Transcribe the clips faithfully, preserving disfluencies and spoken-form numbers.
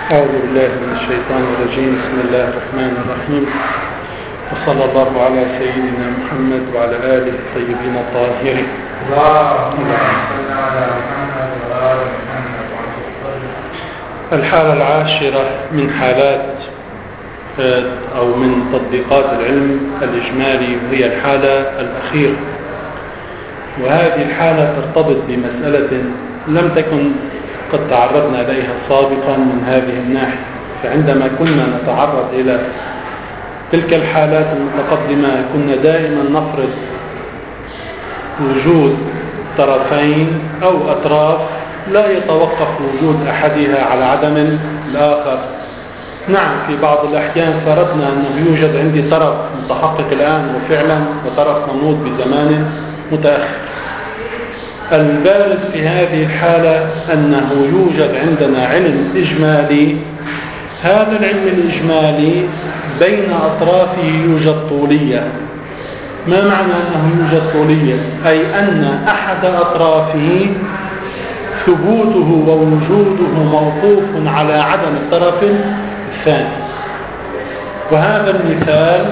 أعوذ بالله من الشيطان الرجيم. بسم الله الرحمن الرحيم، وصلى الله على سيدنا محمد وعلى آله الطيبين الطاهرين. الحالة العاشرة من حالات أو من تطبيقات العلم الإجمالي وهي الحالة الأخيرة، وهذه الحالة ترتبط بمسألة لم تكن قد تعرضنا إليها سابقا من هذه الناحية. فعندما كنا نتعرض إلى تلك الحالات المتقدمة كنا دائما نفرض وجود طرفين أو أطراف لا يتوقف وجود أحدها على عدم الآخر. نعم، في بعض الأحيان فرضنا أنه يوجد عندي طرف متحقق الآن وفعلا وطرف منوط بزمان متأخر. البارز في هذه الحالة أنه يوجد عندنا علم إجمالي، هذا العلم الإجمالي بين أطرافه يوجد طولية. ما معنى أنه يوجد طولية؟ أي أن أحد أطرافه ثبوته ووجوده موقوف على عدم الطرف الثاني. وهذا المثال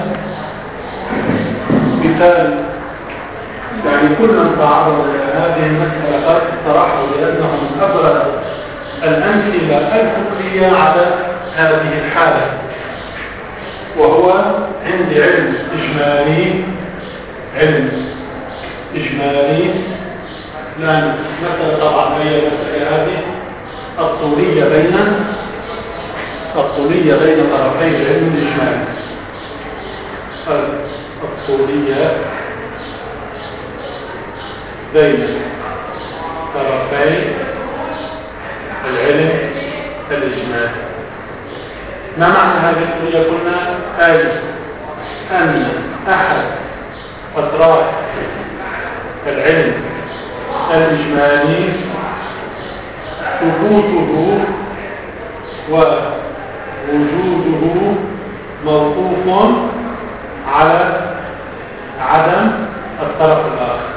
مثال يعني كل من تعرض إلى هذه المسألة قد صراحة لأنه من أبرز الأمثلة الفقهية على هذه الحالة، وهو عندي علم إجمالي علم إجمالي لأن مثلا طبعا هي المسألة هذه الطولية بين الطولية بين طرفي العلم الإجمالي الطولية بين طرفي العلم الإجمالي. ما معنى هذه الطولية؟ قلنا أي أن أحد أطراف العلم الإجمالي ثبوته ووجوده موقوف على عدم الطرف الآخر.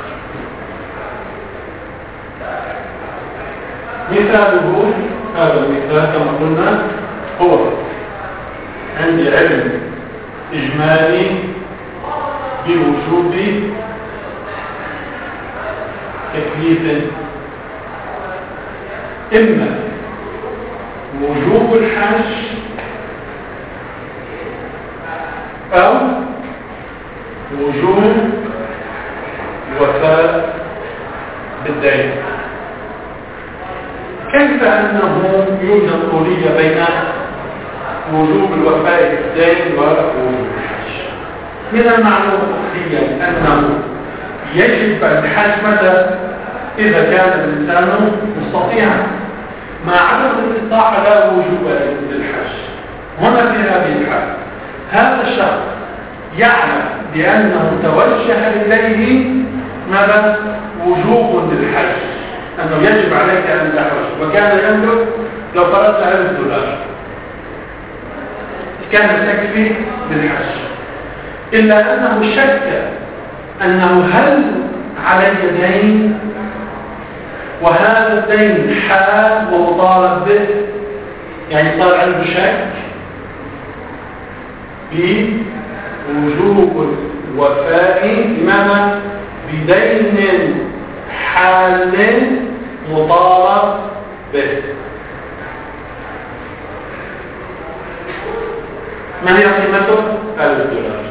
مثاله هذا المثال كما قلنا هو عندي علم إجمالي بوجود تكليف، إما وجوب الحج أو وجوب الوفاء بالدين. كيف أنه يوجد طولية بين وجوب الوفاء بالدين ووجوب الحج؟ من المعلوم فقهيا أنه يجب الحج متى؟ إذا كان الإنسان مستطيعا. مع عدم الاستطاعة لا وجوب للحج. هنا في هذه الحالة هذا الشخص يعلم بأنه توجه إليه ماذا؟ وجوب للحج، أنه يجب عليك أن تحج، وكان يملك لو فرضت ألف دولار كان تكفي للحج، إلا أنه شك أنه هل علي دين، وهذا الدين حال ومطالب به، يعني صار عنده شك بوجوب الوفاء لماذا؟ بدين حال مطالب به. ما هي قيمته؟ ألف دولار.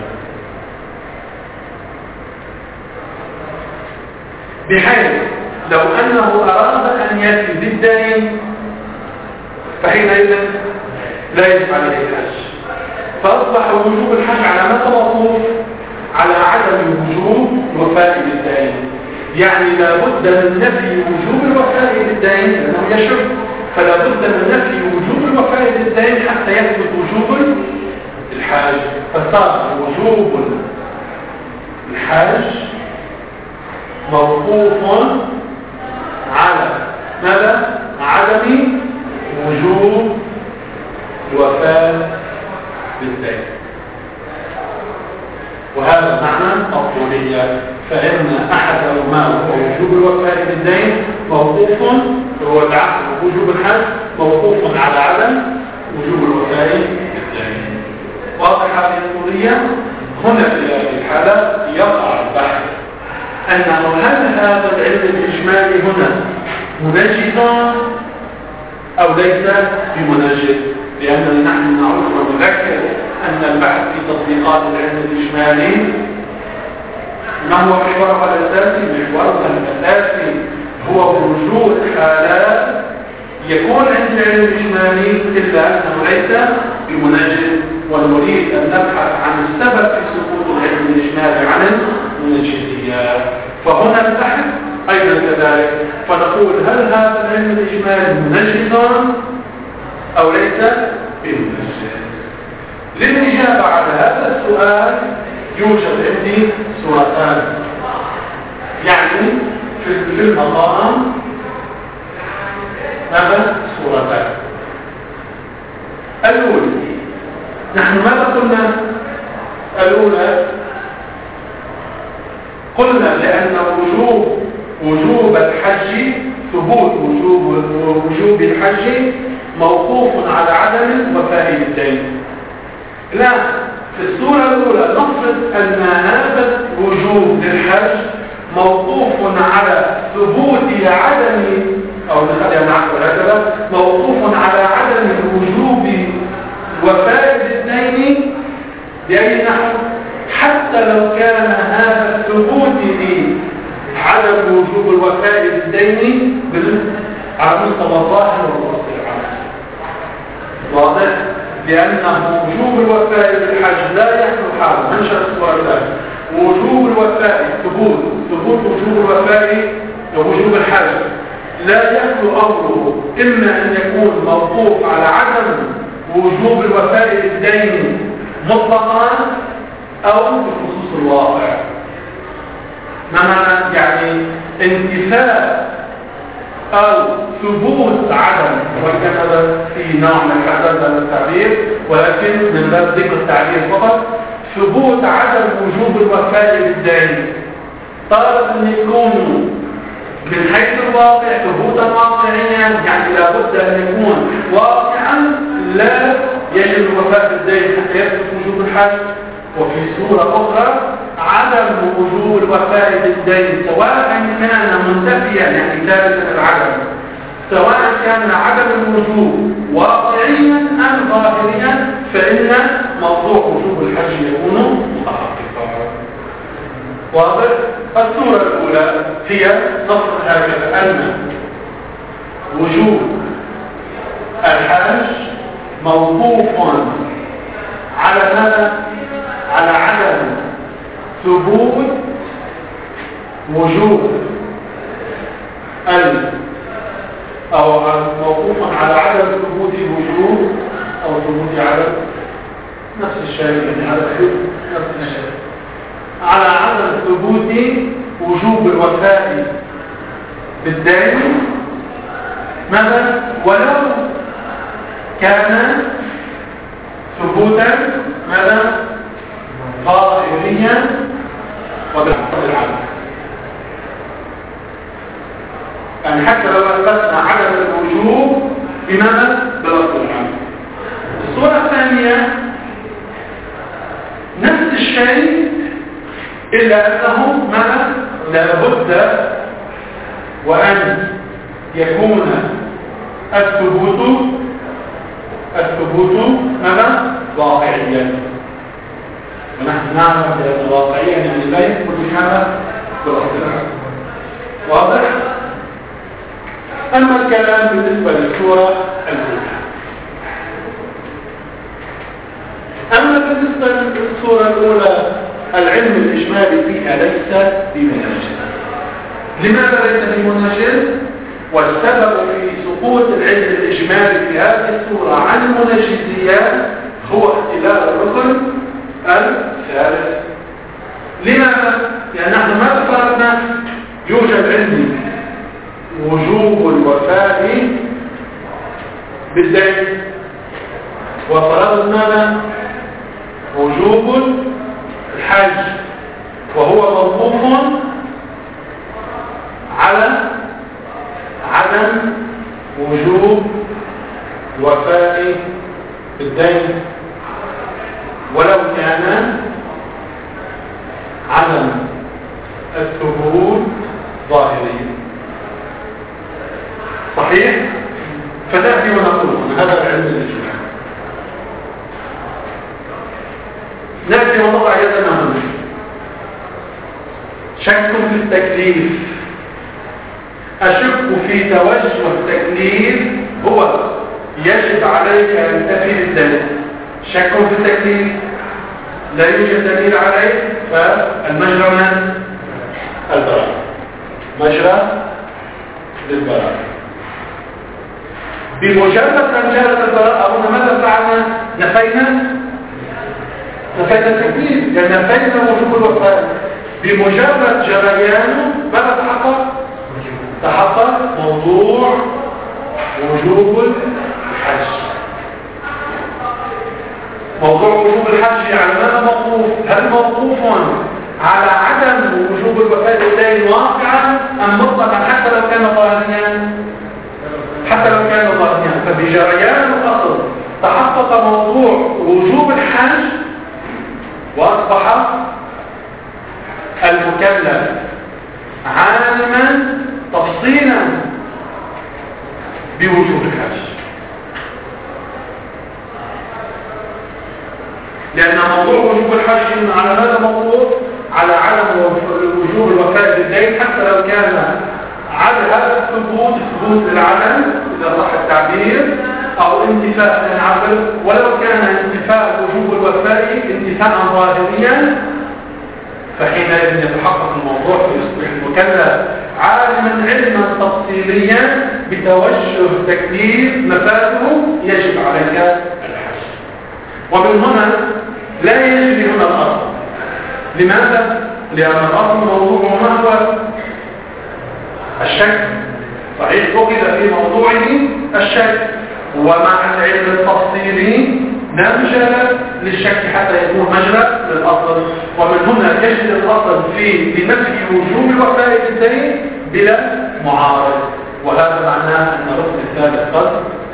بحيث لو أنه أراد أن يأتي بالدين فحينئذ لا يجب عليه الحج، فأصبح وجوب الحج على ماذا موقوف؟ على عدم وجوب الوفاء بالدين. يعني لا بد من نفي وجوب الوفاء بالدين لأنه يشك، فلا بد من نفي وجوب الوفاء بالدين حتى يثبت وجوب الحج. فصار وجوب الحج موقوف على ماذا؟ عدم وجوب الوفاء بالدين. وهذا معنى الطولية. فإن أحدهما هو وجوب الوفاء بالدين موقوف، هو العقد ووجوب الحج موقوف على عدم وجوب الوفاء بالدين. واضح هذه القضية؟ هنا في هذه الحالة يقع البحث أنه هل هذا العلم الإجمالي هنا منجز أو ليس بمنجز؟ لأننا نحن نعود ونذكر أن البحث في تطبيقات العلم الإجمالي ما هو محورها الأساسي؟ محورها الأساسي هو وجود حالات يكون عند العلم الإجمالي إلا أنه ليس بمنجز، ونريد أن نبحث عن السبب في سقوط العلم الإجمالي عن المنجزيات. فهنا البحث أيضا كذلك، فنقول هل هذا العلم الإجمالي منجز أو ليس بمنجز؟ للإجابة على هذا السؤال يوجد عندي صورتان، يعني في المقام ماذا؟ صورتان. الأولى نحن ماذا قلنا؟ الأولى قلنا لأن وجوب وجوب الحج ثبوت وجوب وجوب الحج موقوف على عدم وفاء الدين. لا، في الصورة الأولى نفرض أن هذا الوجوب للحج موقوف على ثبوت عدم أو نخليها معكم هكذا موقوف على عدم وجوب وفاء الدين بأي نحو، حتى لو كان هذا الثبوت عدم وجوب الوفاء بالدين على مستوى الظاهر والوصف العام. واضح؟ لأنه وجوب الوفاء بالحج لا يحمل حال منشأ الصورة الثانية. وجوب الوفاء ثبوت ثبوت وجوب الوفاء ووجوب الحج لا يخلو أمره إما أن يكون موقوف على عدم وجوب الوفاء بالدين مطلقا أو بخصوص الواقع. معنى يعني انتفاء أو ثبوت عدم، وكان هذا في نوع من الحدث هذا التعبير، ولكن من باب ذكر التعبير فقط، ثبوت عدم وجوب الوفاء بالدين طالب أن يكون من حيث الواقع ثبوتا واقعيا، يعني لابد أن يكون واقعا لا يجب الوفاء بالدين حتى يثبت وجوب الحج. وفي صورة أخرى عدم وجوب الوفاء بالدين سواء كان منتفيا يعني ثالثا العدم، سواء كان عدم الوجوب واقعيا أم ظاهريا، فإن موضوع وجوب الحج يكون متحققا. واضح؟ الصورة الأولى هي نصر هكذا أن وجوب الحج موقوف على ماذا؟ على عدم ثبوت وجوب ال أو موقوف على عدم ثبوت وجوب أو ثبوت عدم نفس الشيء، يعني على نفس الشيء على عدم ثبوت وجوب الوفاء بالدين ماذا؟ ولو كان ثبوتا ماذا؟ ظاهريا وبالعقل العام، يعني حتى لو أثبتنا عدم الوجوب بماذا؟ بالعقل العام. الصورة الثانية نفس الشيء إلا أنه ماذا؟ لابد وأن يكون الثبوت الثبوت ماذا؟ واقعيا، ونحن نعرف بأن واقعيا يعني لا يثبت هذا بالاختلاف. واضح؟ أما الكلام بالنسبة للصورة الأولى، أما بالنسبة للصورة الأولى العلم الإجمالي فيها ليس بمنجز. لماذا ليس بمنجز؟ والسبب في سقوط العلم الإجمالي في هذه الصورة عن المنجزيات هو اختلال الركن الثالث. لماذا؟ لأن نحن ما فرضنا يوجد عندي وجوب الوفاء بالدين، وفرضنا وجوب الحج، وهو موقوف على عدم وجوب وفاء الدين ولو كان عدم الثبوت ظاهري. صحيح؟ فتأتي ونقول هذا العلم الاجتماعي. نأتي ونضع يدنا هنا. شك في التكليف. أشك في توجه التكليف هو يجب عليك أن تفي الدليل. شك في التكليف لا يوجد دليل عليه، فالمجرى من؟ البراءة. مجرى للبراءة. بمجرد أن جرت البراءة هنا ماذا فعلنا؟ نفينا نفينا التكليف، لأن نفينا وجوب الوفاء. بمجرد جريانه ماذا تحقق؟ تحقق موضوع وجوب الحج. موضوع وجوب الحج على ماذا موقوف؟ هل موقوف على عدم وجوب الوفاء الدين واقعا أم مطلقا حتى لو كان ظاهريا؟ حتى لو كان ظاهريا. فبجريان الأصل تحقق موضوع وجوب الحج وأصبح المكلف عالما تفصيلا بوجوب الحج، لأن موضوع وجوب الحج على هذا موضوع على عدم وجوب الوفاء بالدين حتى لو كان على هذا الثبوت ثبوت للعدم إذا صح التعبير أو انتفاء للعقل، ولو كان انتفاء وجوب الوفاء انتفاء ظاهريا فحينئذ يتحقق الموضوع فيصبح المكلف عالما علما تفصيليا بتوجه تكليف مفاده يجب عليك الحج. ومن هنا لا يجري هنا الأصل. لماذا؟ لأن الأصل موضوع ما هو الشك. صحيح أخذ في موضوعه الشك، ومع العلم التفصيلي لا مجال للشك حتى يكون مجرى للأصل. ومن هنا يجري الأصل في بنفي وجوب الوفاء بالدين بلا معارض، وهذا معناه أن الركن الثالث قد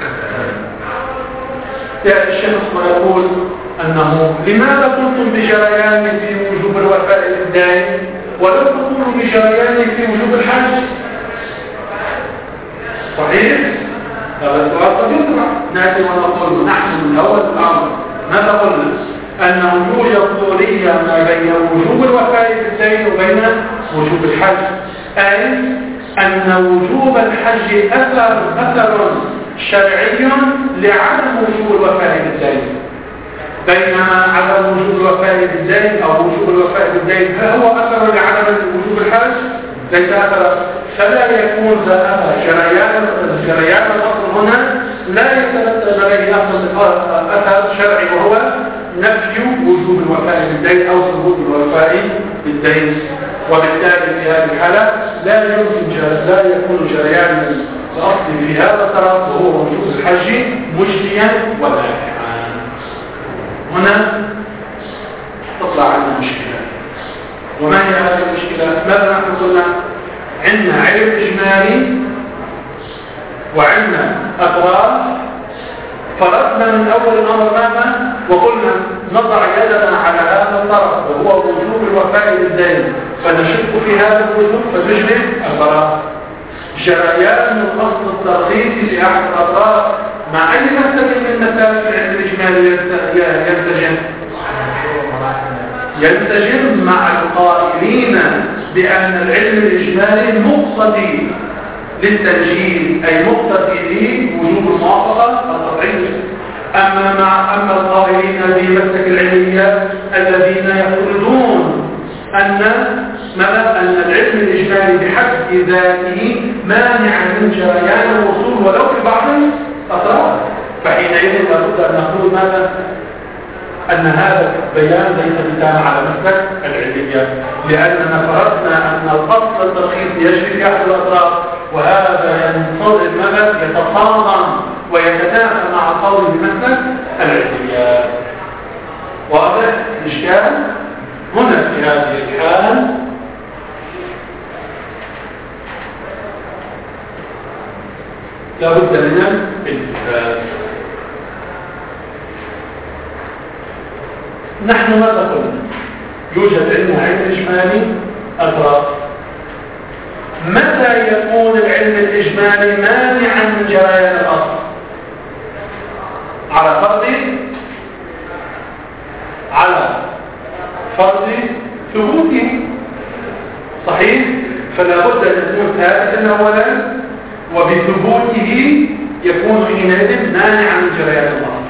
يأتي الشخص ويقول أنه لماذا قلتم بجريان في وجوب الوفاء بالدين ولم تقولوا بجريان في وجوب الحج؟ صحيح؟ هذا السؤال قد يطرح. نأتي ونقول نحن من أول الأمر ماذا قلنا؟ أنه يوجد ضرورية ما بين وجوب الوفاء بالدين وبين وجوب الحج، أي أن وجوب الحج أثر أثر شرعي لعدم وجوب الوفاء بالدين، بينما عدم وجوب الوفاء بالدين أو وجوب الوفاء بالدين هو أثر لعدم وجوب الحج ليس أثر. فلا يكون ذا جريان جريان الأصل هنا لا يترتب عليه أثر شرعي وهو نفي وجوب الوفاء بالدين أو ثبوت الوفاء بالدين. وبالتالي في هذه الحالة لا يمكن لا يكون جريان الأصل في هذا الطرف وهو وجوب الحج مجديا ونافعا. هنا تطلع عنا مشكلة. وما هي هذه المشكلة؟ ماذا نحن قلنا؟ عندنا علم إجمالي وعندنا أطراف. فرضنا من أول الأمر ماذا؟ وقلنا نضع يدنا على هذا الطرف وهو وجوب الوفاء بالدين، فنشك في هذا الوجوب فتجري البراءة. جريان الأصل الترخيصي لأحد الأطراف مع أي مسألة من مسائل العلم الإجمالي ينتجم ينتجم مع القائلين بأن العلم الإجمالي مقتضي للتنجيل أي مقتضي لوجوب الموافقة القطعية. أما مع أما القائلين بمسلك العلمية الذين يفرضون أن ماذا أن العلم الإجمالي بحد ذاته مانع من جريان الوصول ولو في بعض الأطراف، فحينئذ لابد أن نقول ماذا؟ أن هذا البيان ليس بتام على مسلك العلمية، لأننا فرضنا أن الأصل الترخيص يجري في أحد الأطراف، وهذا ينصدر ماذا؟ يتصادم ويتنافى مع قول بمسلك العلمية. واضح الإشكال؟ هنا في هذه الحال لابد من الالتفات. نحن ماذا قلنا؟ يوجد عندنا علم إجمالي أدراك. متى يكون العلم الإجمالي مانعا من جريان الأصل؟ على فرض على فرض ثبوته، صحيح؟ فلا بد أن يكون ثابتا أولا، وبثبوته يكون حينئذ مانعا من جريان الأصل.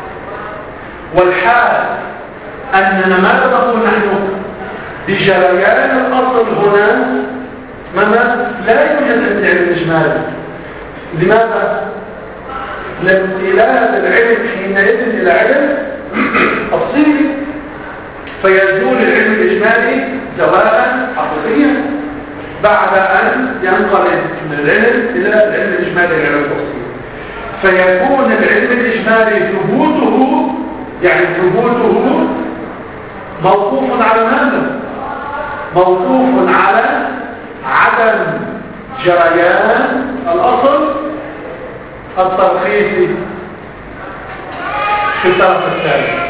والحال أننا ماذا نقول نحن؟ بجريان الأصل هنا ماذا؟ لا يوجد عند العلم الإجمالي. لماذا؟ لامتداد العلم حينئذ إلى علم تفصيلي، فيزول العلم الإجمالي زوالا حقيقيا بعد أن ينقلب من العلم إلى العلم الإجمالي إلى العلم التفصيلي. فيكون العلم الإجمالي ثبوته، يعني ثبوته موقوف على ماذا؟ موقوف على عدم جريان الأصل الترخيصي في الطرف الثاني.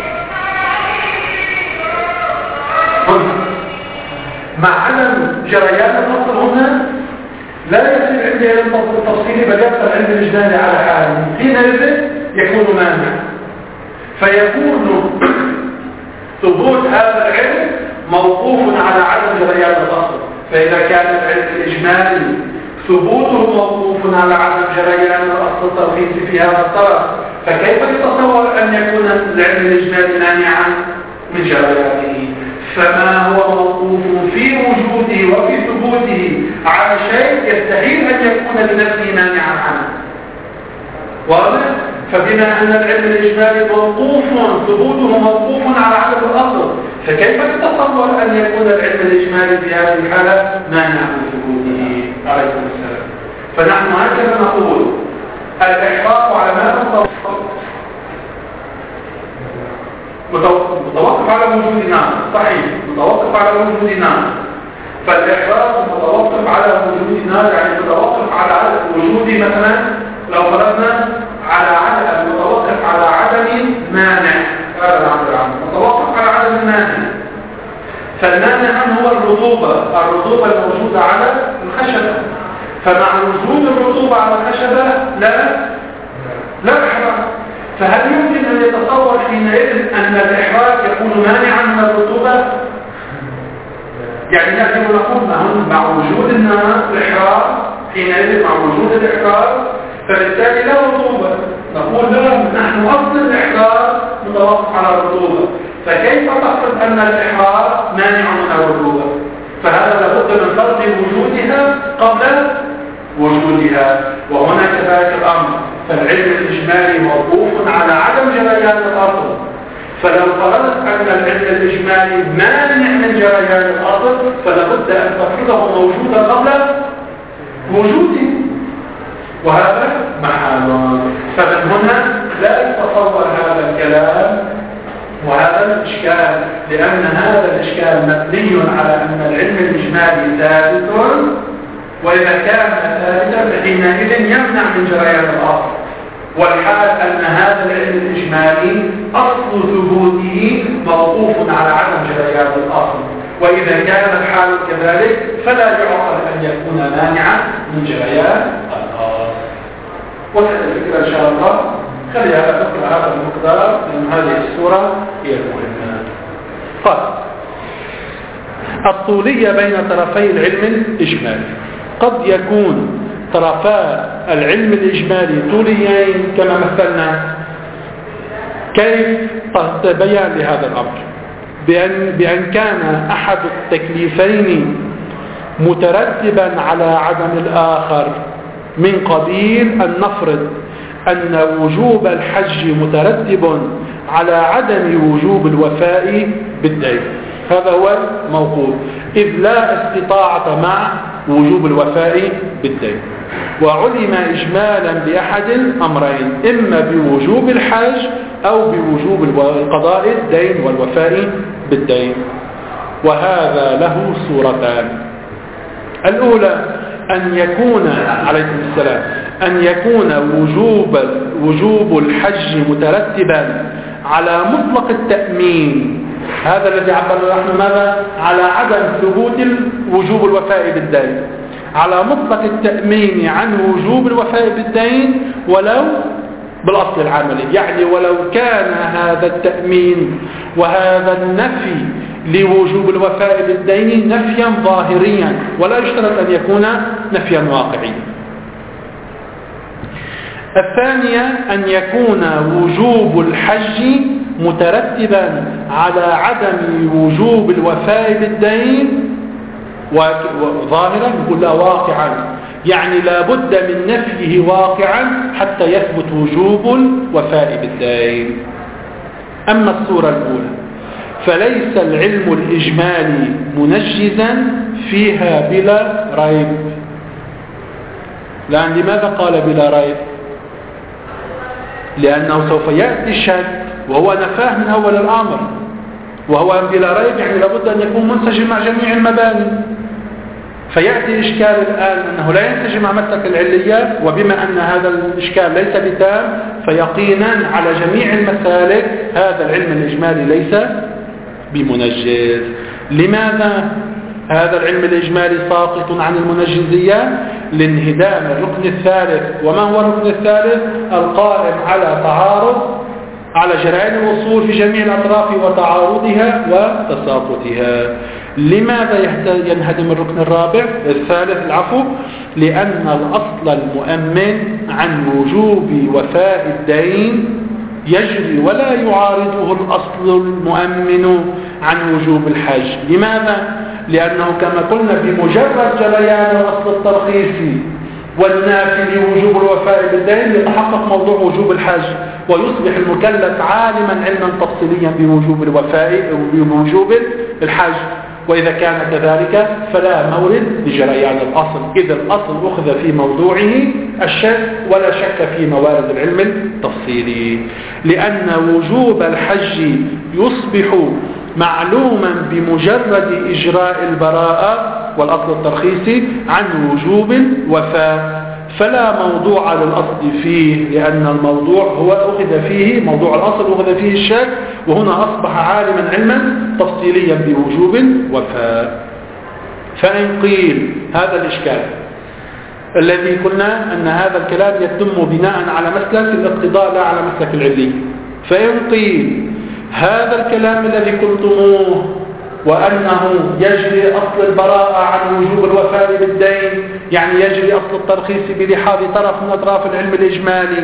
مع عدم جريان الأصل هنا لا يصير عندي علم التفصيلي، بل يبقى العلم الإجمالي على حاله، حينئذ يكون مانع. فيكون ثبوت هذا العلم موقوف على عدم جريان الأصل. فإذا كان العلم الإجمالي ثبوته موقوف على عدم جريان الأصل الترخيصي في هذا الطرف، فكيف يتصور أن يكون العلم الإجمالي مانعا من جريانه؟ فما هو موقوف في وجوده وفي ثبوته على شيء يستحيل أن يكون بنفسه مانعا عنه. واضح؟ فبما أن العلم الإجمالي موقوف ثبوته موقوف على عدم الأصل، فكيف تتصور أن يكون العلم الإجمالي في هذه الحالة مانع من ثبوته؟ عليكم السلام. فنحن هكذا نقول الإحراق على ماذا متوقف على وجود نار، صحيح، متوقف على وجود نار. فالإحراق متوقف على وجود نار، يعني متوقف على وجود مثلا لو فرضنا على عدم، متوقف على عدم مانع، هذا العمل العام متوقف على عدم مانع. فالمانع هو الرطوبة، الرطوبة الموجودة على الخشبة. فمع وجود الرطوبة على الخشبة لا لا إحراق. فهل يمكن أن يتصور حينئذ أن الإحراق يكون مانعا من الرطوبة؟ يعني نحن نقول مع وجود النار الإحراق، حينئذ مع وجود الإحراق فبالتالي لا رطوبة. نقول لهم نحن أصل الإحراق متوقف على الرطوبة، فكيف تفرض أن الإحراق مانع من الرطوبة؟ فهذا لابد من فرض وجودها قبل وجودها. وهنا كذلك الأمر، فالعلم الإجمالي موقوف على عدم جريان الأصل. فلو فرضت أن العلم الإجمالي مانع من جريان الأصل فلابد أن تفرضه موجودا قبل وجوده، وهذا محال. فمن هنا لا يتصور هذا الكلام وهذا الإشكال، لأن هذا الإشكال مبني على أن العلم الإجمالي ثابت، وإذا كان ثابتا حينئذ يمنع من جريان الأصل. والحال أن هذا العلم الإجمالي أصل ثبوته موقوف على عدم جريان الأصل، وإذا كان الحال كذلك فلا يعقل أن يكون مانعا من جريان الأصل. وهذا الفكرة إن شاء الله خليها تذكر هذا المقدار، لأن هذه السورة هي المهمة. قال الطولية بين طرفي العلم الإجمالي. قد يكون طرفا العلم الإجمالي طوليين كما مثلنا. كيف تبين لهذا الأمر؟ بأن, بأن كان أحد التكليفين مترتبا على عدم الآخر، من قبيل أن نفرض أن وجوب الحج مترتب على عدم وجوب الوفاء بالدين. هذا هو الموقوف، إذ لا استطاعة مع وجوب الوفاء بالدين. وعلم إجمالا بأحد أمرين، إما بوجوب الحج أو بوجوب القضاء الدين والوفاء بالدين. وهذا له صورتان. الأولى أن يكون عليكم السلام أن يكون وجوب وجوب الحج مترتبا على مطلق التأمين هذا الذي عبرنا نحن ماذا؟ على عدم ثبوت وجوب الوفاء بالدين، على مطلق التأمين عن وجوب الوفاء بالدين ولو بالأصل العملي، يعني ولو كان هذا التأمين وهذا النفي لوجوب الوفاء بالدين نفيا ظاهريا، ولا يشترط أن يكون نفيا واقعيا. الثانية أن يكون وجوب الحج مترتبا على عدم وجوب الوفاء بالدين ظاهرا، يقول لا واقعا، يعني لا بد من نفيه واقعا حتى يثبت وجوب الوفاء بالدين. أما الصورة الأولى فليس العلم الإجمالي منجزا فيها بلا ريب. لأن لماذا قال بلا ريب؟ لأنه سوف يأتي الشك وهو نفاه من أول الأمر، وهو بلا ريب يعني لابد أن يكون منسجم مع جميع المباني. فيأتي إشكال الآن أنه لا ينسجم مع مسلك العلية، وبما أن هذا الإشكال ليس بتام فيقينا على جميع المسالك هذا العلم الإجمالي ليس بمنجز. لماذا هذا العلم الإجمالي ساقط عن المنجزية؟ لانهدام الركن الثالث. وما هو الركن الثالث؟ القائم على تعارض على جرائم الوصول في جميع الأطراف وتعارضها وتساقطها. لماذا ينهدم الركن الرابع الثالث العفو؟ لأن الأصل المؤمن عن وجوب وفاء الدين يجري ولا يعارضه الأصل المؤمن عن وجوب الحج. لماذا؟ لأنه كما قلنا بمجرد جريان الأصل الترخيصي والنافي لوجوب الوفاء بالدين يتحقق موضوع وجوب الحج، ويصبح المكلف عالما علما تفصيليا بوجوب الوفاء وبوجوب الحج. وإذا كان كذلك فلا مورد لجريان الأصل، إذا الأصل أخذ في موضوعه الشك ولا شك في موارد العلم التفصيلي. لأن وجوب الحج يصبح معلوما بمجرد إجراء البراءة والأصل الترخيصي عن وجوب الوفاء، فلا موضوع للأصل فيه، لأن الموضوع هو أخذ فيه موضوع الأصل أخذ فيه الشك، وهنا أصبح عالما علما تفصيليا بوجوب الوفاء. فإن قيل هذا الإشكال الذي قلنا أن هذا الكلام يتم بناء على مسلك الاقتضاء لا على مسلك العلي، فإن قيل هذا الكلام الذي قلتموه وأنه يجري أصل البراءة عن وجوب الوفاء بالدين، يعني يجري أصل الترخيص بلحاظ طرف من أطراف العلم الإجمالي،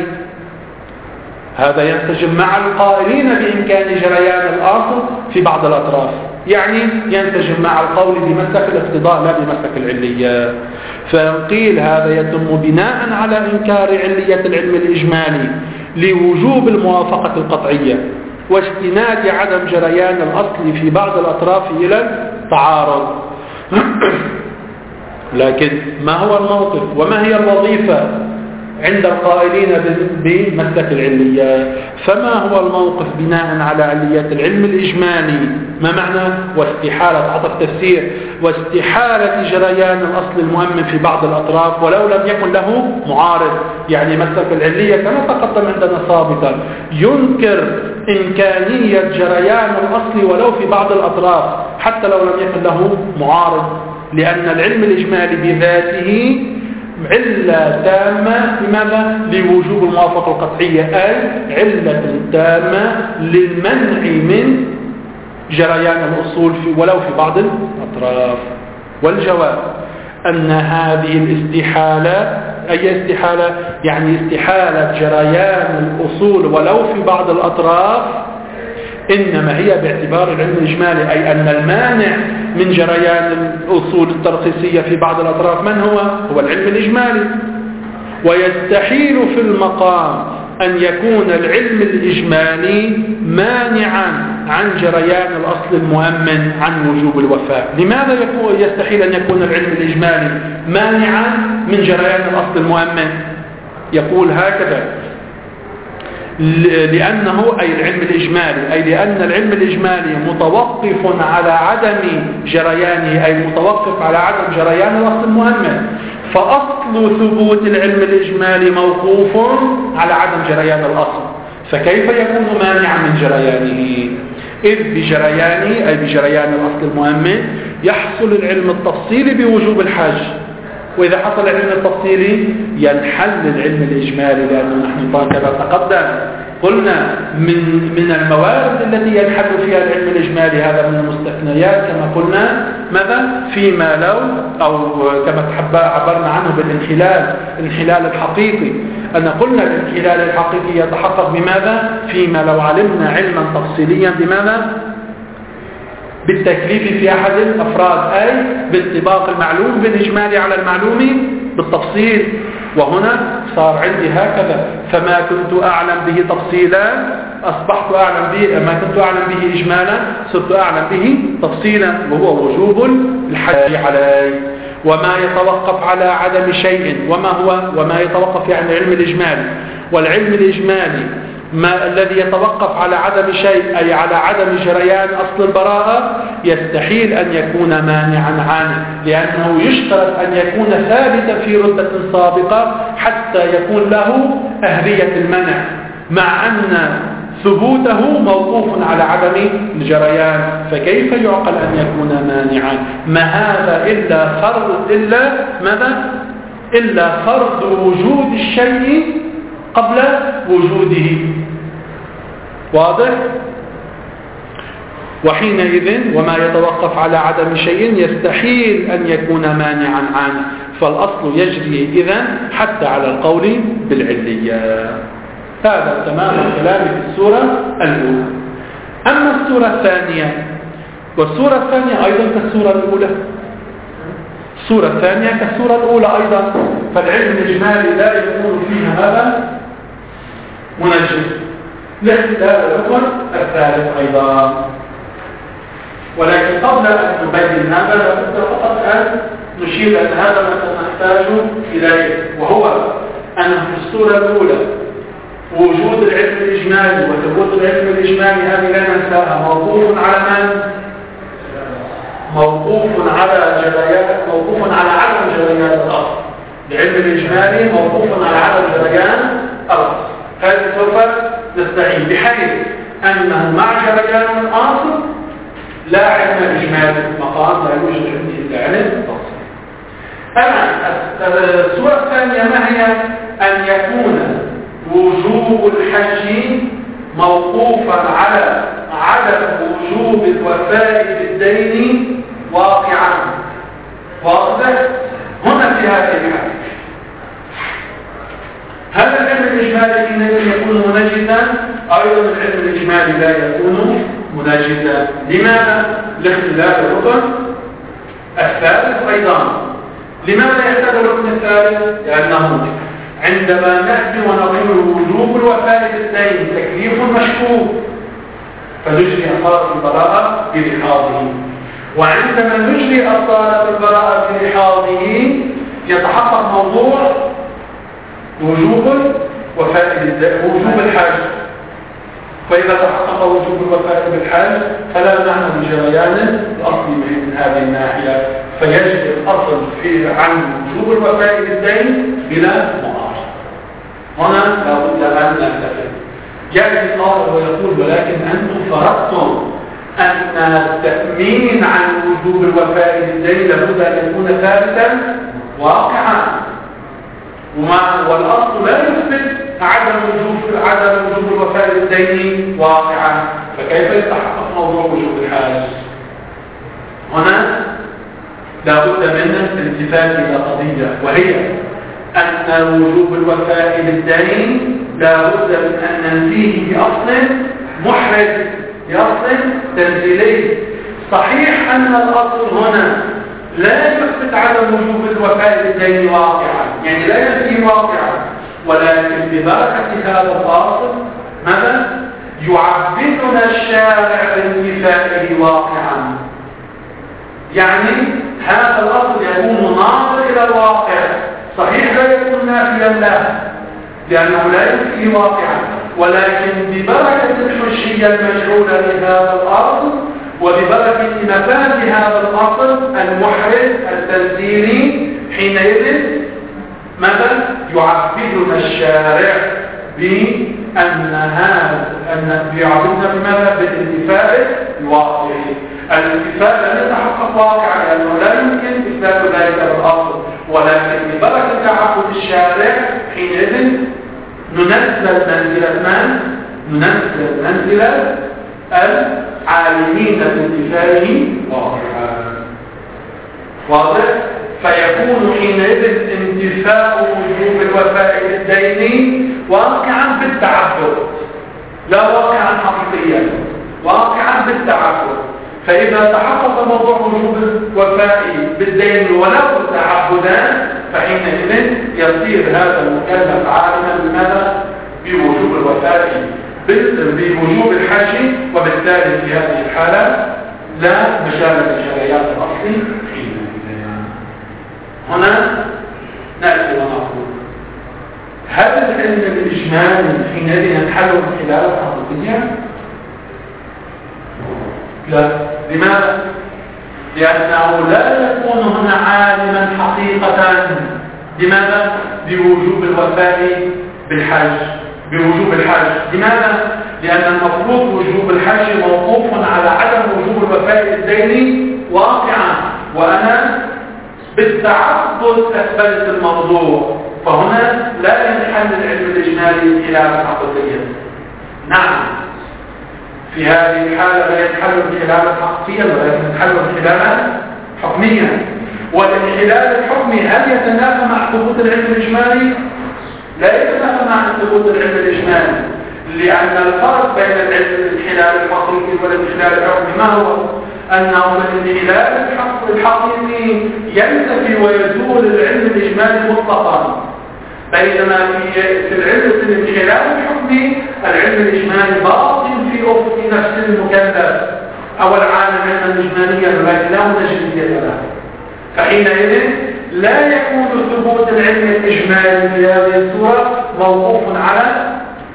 هذا ينسجم مع القائلين بإمكان جريان الأصل في بعض الأطراف، يعني ينسجم مع القول بمسلك الاقتضاء لا بمسلك العلية. فقيل هذا يتم بناء على إنكار علية العلم الإجمالي لوجوب الموافقة القطعية واستناد عدم جريان الأصل في بعض الأطراف إلى التعارض. لكن ما هو الموقف وما هي الوظيفة عند القائلين بمسلك العلية؟ فما هو الموقف بناء على عليات العلم الإجمالي؟ ما معنى واستحالة عطف تفسير واستحالة جريان الأصل المؤمن في بعض الأطراف ولو لم يكن له معارض؟ يعني مسلك العلية كما تقدم عندنا سابقا ينكر إمكانية جريان الأصل ولو في بعض الأطراف حتى لو لم يكن له معارض، لأن العلم الإجمالي بذاته علة تامة لماذا؟ لوجوب الموافقة القطعية، أي علة تامة للمنع من جريان الأصول في ولو في بعض الأطراف. والجواب أن هذه الاستحالة أي استحالة؟ يعني استحالة جريان الأصول ولو في بعض الأطراف إنما هي باعتبار العلم الإجمالي، أي أن المانع من جريان الأصول الترخيصية في بعض الأطراف من هو؟ هو العلم الإجمالي. ويستحيل في المقام أن يكون العلم الإجمالي مانعا عن جريان الأصل المؤمن عن وجوب الوفاء. لماذا يكون يستحيل أن يكون العلم الإجمالي مانعا من جريان الأصل المؤمن؟ يقول هكذا: لأنه أي العلم الإجمالي أي لأن العلم الإجمالي متوقف على عدم جريانه، أي متوقف على عدم جريان الأصل المؤمن، فأصل ثبوت العلم الإجمالي موقوف على عدم جريان الأصل، فكيف يكون مانعا من جريانه؟ إذ بجريان أي بجريان الأصل المؤمن يحصل العلم التفصيلي بوجوب الحاج، وإذا حصل العلم التفصيلي ينحل العلم الإجمالي، لأنه نحن كما تقدم قلنا من من الموارد التي ينحل فيها العلم الإجمالي هذا من المستثنيات كما قلنا ماذا فيما لو أو كما عبرنا عنه بالانحلال الانحلال الحقيقي، أن قلنا الانحلال الحقيقي يتحقق بماذا؟ فيما لو علمنا علما تفصيليا بماذا؟ بالتكليف في أحد الأفراد، أي بانطباق المعلوم بالإجمال على المعلوم بالتفصيل. وهنا صار عندي هكذا، فما كنت أعلم به تفصيلا أصبحت أعلم به، ما كنت أعلم به إجمالا صرت أعلم به تفصيلا، وهو وجوب الحج عليه. وما يتوقف على عدم شيء، وما هو وما يتوقف يعني العلم الإجمالي، والعلم الإجمالي ما الذي يتوقف على عدم شيء أي على عدم جريان أصل البراءة يستحيل أن يكون مانعا عنه، لأنه يشترط أن يكون ثابتا في ردة سابقة حتى يكون له أهلية المنع، مع أن ثبوته موقوف على عدم الجريان، فكيف يعقل أن يكون مانعا؟ ما هذا إلا فرض إلا ماذا؟ إلا فرض وجود الشيء قبل وجوده. واضح؟ وحينئذ وما يتوقف على عدم شيء يستحيل أن يكون مانعا عنه، فالأصل يجري إذن حتى على القول بالعلية. هذا تمام الكلام في السورة الأولى. أما السورة الثانية، والسورة الثانية أيضا كالسورة الأولى، السورة الثانية كالسورة الأولى أيضا، فالعلم الإجمالي لا يكون فيها هذا منجز لاختلاف الركن الثالث أيضا. ولكن قبل أن نبين هذا لابد فقط أن نشير أن هذا ما نحتاج إليه، وهو أن في السورة الأولى وجود العلم الإجمالي وثبوت العلم الإجمالي هذه لا ننساها موقوف على من؟ موقوف على جريان، موقوف على عدم جريان الأصل. العلم الإجمالي موقوف على عدم جريان الأصل. هذه سوف نستعين بحيث أنه مع جريان الأصل لا علم إجمالي مقام لا يوجد عندي إلا علم تفصيل. الآن الصورة الثانية ما هي؟ أن يكون وجوب الحج موقوفا على عدم وجوب الوفاء بالدين واقعا. واضح؟ هنا في هذه الحالة هذا العلم الإجمالي حينئذ يكون منجزا، أيضا العلم الإجمالي لا يكون منجزا. لماذا؟ لاختلاف الركن الثالث أيضا. لماذا يحتاج الركن الثالث؟ لأنه عندما نأتي ونقول وجوب الوفاء بالدين تكليف مشكوك فنجري أصالة البراءة بلحاظه، وعندما نجري أصالة البراءة بلحاظه يتحقق موضوع وجوب وفاء وجوب الحج. فإذا تحقق وجوب الوفاء بالحج فلا معنى بجريان الأصل من هذه الناحية، فيجب الأصل في عن وجوب الوفاء بالدين بلا معارضة. هنا لابد أن نلتفت. يأتي القائل ويقول ولكن أنتم فرضتم أن التأمين عن وجوب الوفاء بالدين لابد أن يكون ثابتا واقعا، والأصل لا يثبت عدم وجوب عدم وجوب الوفاء بالدين واقعا، فكيف يتحقق موضوع وجوب الحاج؟ هنا لابد من الالتفات إلى قضية، وهي أن وجوب الوفاء بالدين لابد من أن ننفيه بأصل محرج، بأصل تنزيلي. صحيح أن الأصل هنا لا يثبت عدم وجوب الوفاء بالدين واقعا، يعني لا ينفي واقعا، ولكن ببركة هذا الأصل ماذا؟ يعبدنا الشارع بانتفائه واقعا. يعني هذا الأصل يكون ناظر إلى الواقع، صحيح لا يكون نافيا له لأنه لا ينفي واقعا، ولكن ببركة الحجية المجعولة لهذا الأصل وببركة نفاذ هذا الأصل المحرز التنزيلي حينئذ ماذا؟ يعبدنا الشارع بأن هذا بأن بيعرضنا بماذا؟ بالانتفاء الواقعي. الانتفاء لم يتحقق واقعا لأنه لا يمكن إثبات ذلك بالأصل، ولكن ببركة تعبد الشارع حينئذ ننزل منزلة من؟ ننزل منزلة العالمين بانتفائه واقعا. واضح؟ فيكون حينئذ انتفاء وجوب الوفاء بالدين واقعا بالتعبد، لا واقعا حقيقيا، واقعا بالتعبد. فإذا تحقق موضوع وجوب الوفاء بالدين ولو تعبدا فحينئذ يصير هذا المكلف عالما بماذا؟ بوجوب الوفاء بوجوب الحج، وبالتالي في هذه الحالة لا مجال لجريان الأصل حينئذ. هنا نأتي ونقول هل العلم الإجمالي حينئذ ينحل من خلال الحقيقية؟ لا. لماذا؟ لأنه لا يكون هنا عالما حقيقة. لماذا؟ بوجوب الوفاء بالحج، بوجوب الحج. لماذا؟ لأن المفروض وجوب الحج موقوف على عدم وجوب الوفاء بالدين واقعا، وأنا بالتعبد أثبت الموضوع، فهنا لا ينحل العلم الإجمالي خلال الحقيقية. نعم، في هذه الحالة لا ينحل الخلال الحقيقية ولكن ينحل الخلال حكميا. والانحلال الحكمي هل يتنافى مع ثبوت العلم الإجمالي؟ لا يتنافى مع ثبوت العلم الإجمالي، لأن الفرق بين العلم الانحلال الحقيقي والانحلال الحكمي ما هو؟ أنه الانحلال الحقيقي ينتفي ويزول العلم الإجمالي مطلقا، بينما في في العلم الانحلال الحكمي العلم الإجمالي باطن في أفق نفس المكلف أو العالم علما إجماليا ولكن لا منجزية له. فحينئذ لا يكون ثبوت العلم الإجمالي في هذه الصورة موقوف على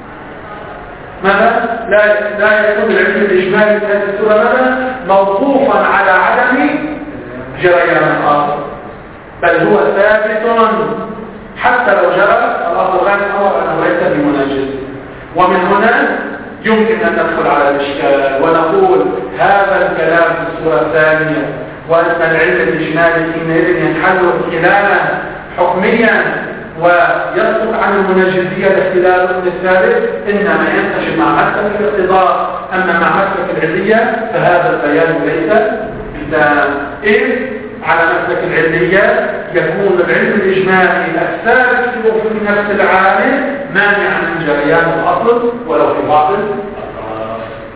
ماذا؟ لا لا يكون العلم الإجمالي في هذه الصورة ماذا؟ موقوفا على عدم جريان الأصل، بل هو ثابت حتى لو جرى الأصل غير الأمر أنه ليس بمنجز. ومن هنا يمكن أن ندخل على الإشكال ونقول هذا الكلام في الصورة الثانية، وأن العلم الإجمالي حينئذ ينحل خلالا حكميا ويسقط عن المنجزية الاختلال الثالث، إنما ينتشر مع مسلك الاقتضاء. أما مع مسلك العلية فهذا البيان ليس بتام. إذ على مسلك العلية يكون العلم الإجمالي الثابت في نفس العالم مانعا من جريان الأصل ولو في بعض الأطراف.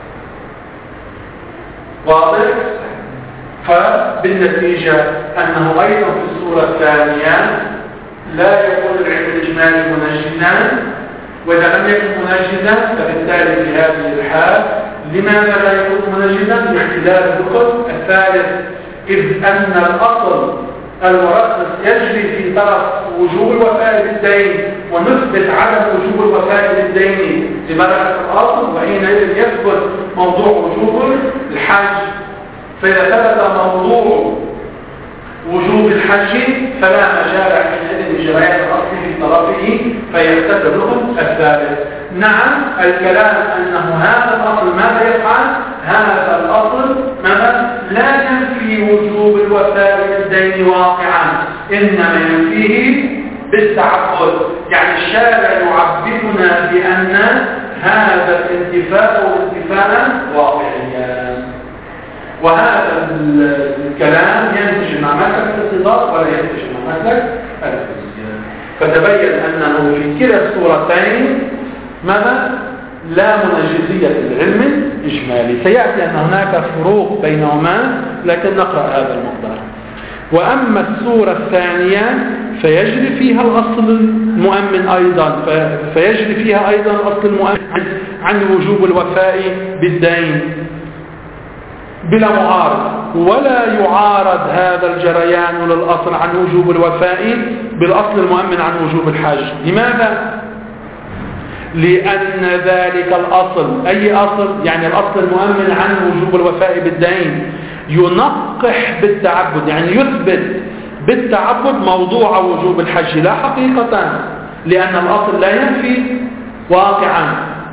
واضح؟ فبالنتيجة أنه أيضا في الصورة الثانية لا يكون العلم الإجمالي منجزا، وإذا لم يكن منجزا فبالتالي في هذه الحال لماذا لا يكون منجزا؟ لاختلال الركن الثالث، إذ أن الأصل المركز يجري في طرف وجوب الوفاء بالدين، ونثبت عدم وجوب الوفاء بالدين لبركة الأصل، وحينئذ يثبت موضوع وجوب الحج. فإذا ثبت موضوع وجوب الحج فلا مجال حينئذ لجريان الأصل في طرفه فيختلف الركن الثالث. نعم، الكلام أنه هذا الأصل ماذا يفعل؟ هذا الأصل ماذا؟ لا ينفي وجوب الوفاء بالدين واقعا، إنما ينفيه بالتعبد. يعني الشارع يعبدنا بأن هذا الانتفاء انتفاء واقعيا، وهذا الكلام ينتج مع مسلك الاقتضاء ولا ينتج مع مسلك الفيزياء. فتبين أنه في كلا الصورتين ماذا؟ لا منجزية العلم الإجمالي. سيأتي أن هناك فروق بينهما لكن نقرأ هذا المقدار. وأما الصورة الثانية فيجري فيها الأصل المؤمن أيضا، فيجري فيها أيضا الأصل المؤمن عن وجوب الوفاء بالدين بلا معارض، ولا يعارض هذا الجريان للأصل عن وجوب الوفاء بالأصل المؤمن عن وجوب الحج. لماذا؟ لأن ذلك الأصل، أي أصل؟ يعني الأصل المؤمن عن وجوب الوفاء بالدين ينقح بالتعبد، يعني يثبت بالتعبد موضوع وجوب الحج لا حقيقة، لأن الأصل لا ينفي واقعا.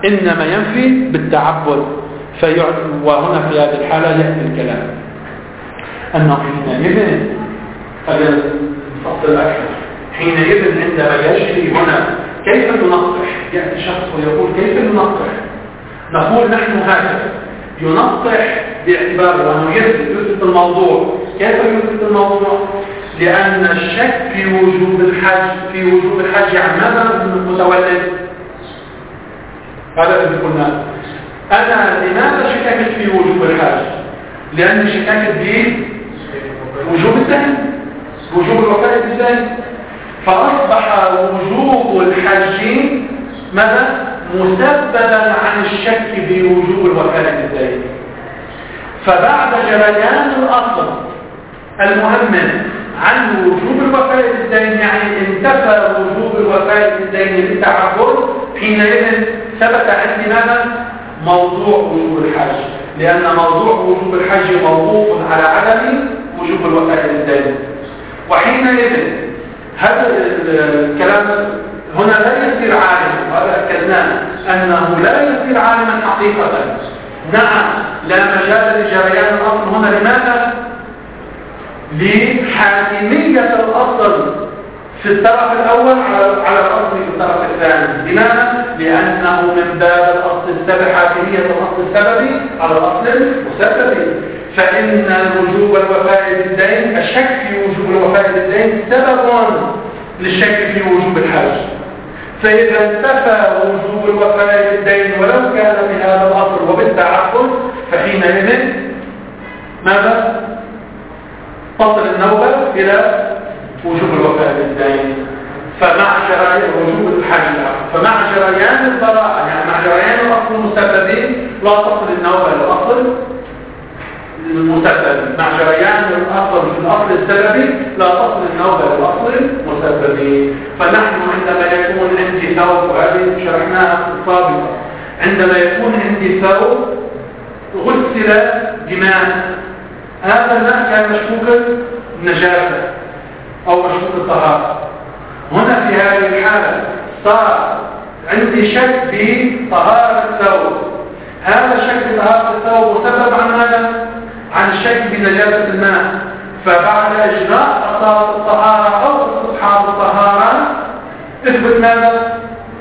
إنما ينفي بالتعبد. في وهنا في هذه الحالة يأتي الكلام أنه حينئذ الفصل الأكثر حينئذ عندما يجري هنا كيف ننطح، يأتي شخص ويقول كيف ننطح، نقول نحن هكذا ينطح باعتبار أنه يثبت الموضوع. كيف يثبت الموضوع؟ لأن الشك في وجوب الحج في وجوب الحج يعني ماذا متولد؟ هذا اللي قلنا. أنا لماذا شككت في وجوب الحج؟ لأني شككت بوجوب الدين، وجوب الوفاء بالدين، فأصبح وجوب الحج ماذا؟ مسببا عن الشك بوجوب الوفاء بالدين. فبعد جريان الأصل المهمل عن وجوب الوفاء بالدين يعني انتفى وجوب الوفاء بالدين بالتعبد، حينئذ ثبت عندي ماذا؟ موضوع وجوب الحج، لأن موضوع وجوب الحج موقوف على عدم وجوب الوفاء بالدين. وحينئذ هذا الكلام هنا لا يصير عالما، وهذا أكدناه أنه لا يصير عالما حقيقة. نعم لا مجال لجريان الأصل هنا. لماذا؟ لحاكمية الأصل في الطرف الأول على الأصل في الطرف الثاني. لماذا؟ لأنه من باب الأصل السبب، حاكمية الأصل السببي على الأصل المسببي. فإن وجوب الوفاء بالدين، الشك في وجوب الوفاء بالدين سبب للشك في وجوب الحج. فإذا انتفى وجوب الوفاء بالدين ولو كان بهذا الأصل وبالتعبد، فحينئذ ماذا؟ تصل النوبة إلى وجوب الوفاء بالدين. فمع جريان وجوب الحج فمع جريان البراءة يعني مع جريان الأصل المسببين لا تصل النوبة إلى الأصل المسبب. مع جريان الأصل في الأصل السببي لا تصل النوبة إلى الأصل المسببين. فنحن عندما يكون عندي ثوب، وهذه شرحناها في السابق، عندما يكون عندي ثوب غسل بماء، هذا الماء كان مشكوك النجاسة أو مشكوك الطهارة. هنا في هذه الحالة صار عندي شك بطهارة الثوب. هذا الشك بطهارة الثوب مسبب عن ماذا؟ عن الشك بنجاسة الماء. فبعد إجراء أساس الطهارة أو استصحاب الطهارة اثبت ماذا؟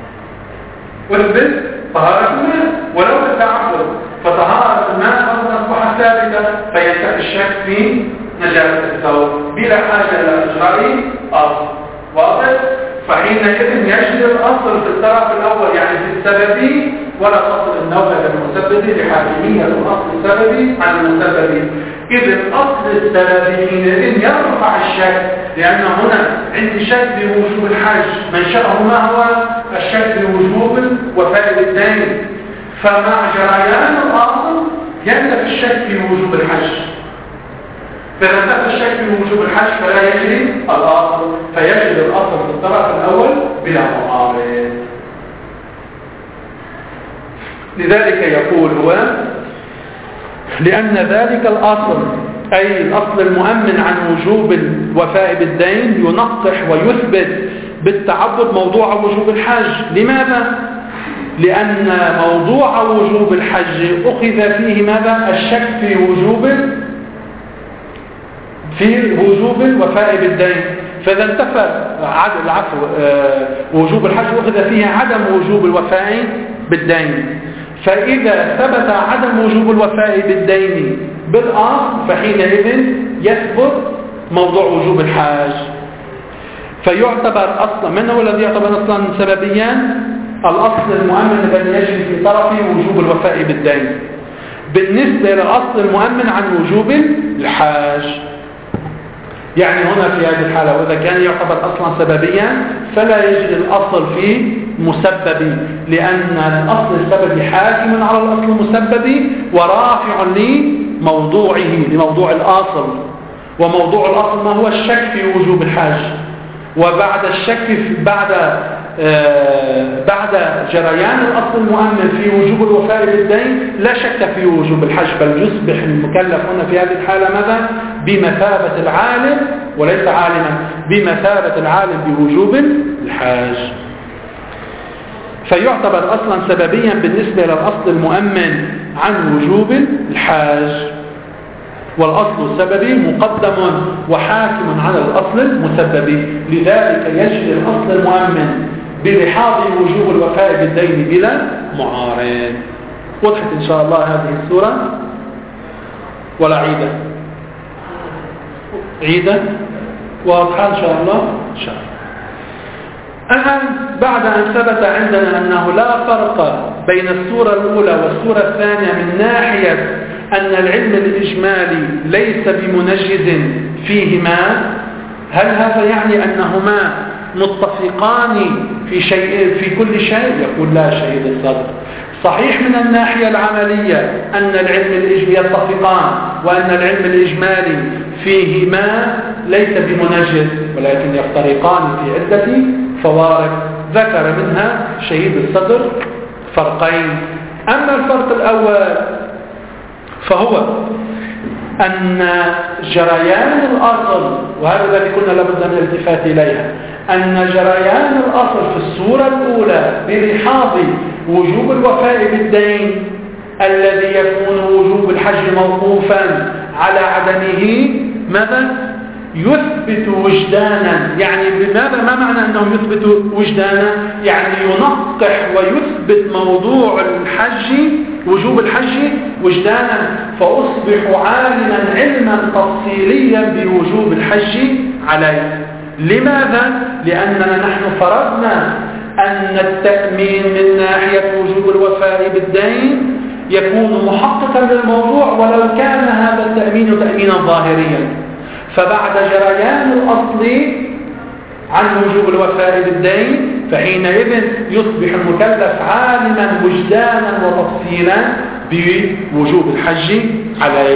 اثبت طهارة الماء ولو بالتعبد. فطهارة الماء أصبحت ثابتة، فينتهي الشك في نجاسة الثوب بلا حاجة إلى إجراء أصل. واضح؟ فحينئذ يجري الأصل في الطرف الأول يعني في السببي، ولا تصل النوبة للمسبب لحاكمية الأصل السببي عن المسبب. إذ الأصل السببي حينئذ يرفع الشك، لأن هنا عندي شك بوجوب الحج، منشأه ما هو؟ الشك بوجوب وفاء الدين. فمع جريان الأصل ينتفي الشك في وجوب الحج. فإذا انتفى الشك في وجوب الحج فلا يجري الأصل، فيجري الأصل في الطرف الأول بلا معارض. لذلك يقول هو لأن ذلك الأصل أي الأصل المؤمن عن وجوب الوفاء بالدين ينقح ويثبت بالتعبد موضوع وجوب الحج. لماذا؟ لأن موضوع وجوب الحج أخذ فيه ماذا؟ الشك في وجوب في وجوب الوفاء بالدين. فإذا انتفى عدم العفو وجوب الحج أخذ فيه عدم وجوب الوفاء بالدين. فإذا ثبت عدم وجوب الوفاء بالدين بالأصل فحينئذ يثبت موضوع وجوب الحج. فيعتبر أصلا، من هو الذي يعتبر أصلا سببيا؟ الأصل المؤمن الذي يجري في طرفه وجوب الوفاء بالدين بالنسبة للأصل المؤمن عن وجوب الحج. يعني هنا في هذه الحالة وإذا كان يعتبر أصلا سببيا فلا يجري الأصل في مسببي، لأن الأصل السببي حاكم على الأصل المسببي ورافع لموضوعه لموضوع الأصل. وموضوع الأصل ما هو؟ الشك في وجوب الحج. وبعد الشك بعد آه بعد جريان الأصل المؤمن في وجوب الوفاء بالدين لا شك في وجوب الحج، بل يصبح المكلف هنا في هذه الحالة ماذا؟ بمثابة العالم وليس عالما، بمثابة العالم بوجوب الحج. فيعتبر أصلا سببيا بالنسبة للأصل المؤمن عن وجوب الحاج، والأصل السببي مقدم وحاكم على الأصل المسببي، لذلك يجري الأصل المؤمن بلحاظ وجوب الوفاء بالدين بلا معارض. وضحت إن شاء الله هذه السورة ولا عيدة؟ عيدة واضحة إن شاء الله إن شاء الله. الآن بعد أن ثبت عندنا أنه لا فرق بين السورة الأولى والسورة الثانية من ناحية أن العلم الإجمالي ليس بمنجز فيهما، هل هذا يعني أنهما متفقان في شيء في كل شيء؟ يقول لا شيء للصدر. صحيح من الناحية العملية أن العلم الإجمالي يتفقان وأن العلم الإجمالي فيهما ليس بمنجز، ولكن يفترقان في عدة فوارق ذكر منها شهيد الصدر فرقين. أما الفرق الأول فهو أن جريان الأصل، وهذا الذي كنا لابد من الالتفات إليها، أن جريان الأصل في السورة الأولى بلحاظ وجوب الوفاء بالدين الذي يكون وجوب الحج موقوفا على عدمه ماذا؟ يثبت وجدانا. يعني بماذا؟ ما معنى أنهم يثبتوا وجدانا؟ يعني ينقح ويثبت موضوع الحج وجوب الحج وجدانا، فأصبح عالما علما تفصيليا بوجوب الحج عليه. لماذا؟ لأننا نحن فرضنا أن التأمين من ناحية وجوب الوفاء بالدين يكون محققا للموضوع ولو كان هذا التأمين تأمينا ظاهريا. فبعد جريان الأصل عن وجوب الوفاء بالدين فحينئذ يصبح المكلف عالما وجدانا وتفصيلا بوجوب الحج عليه.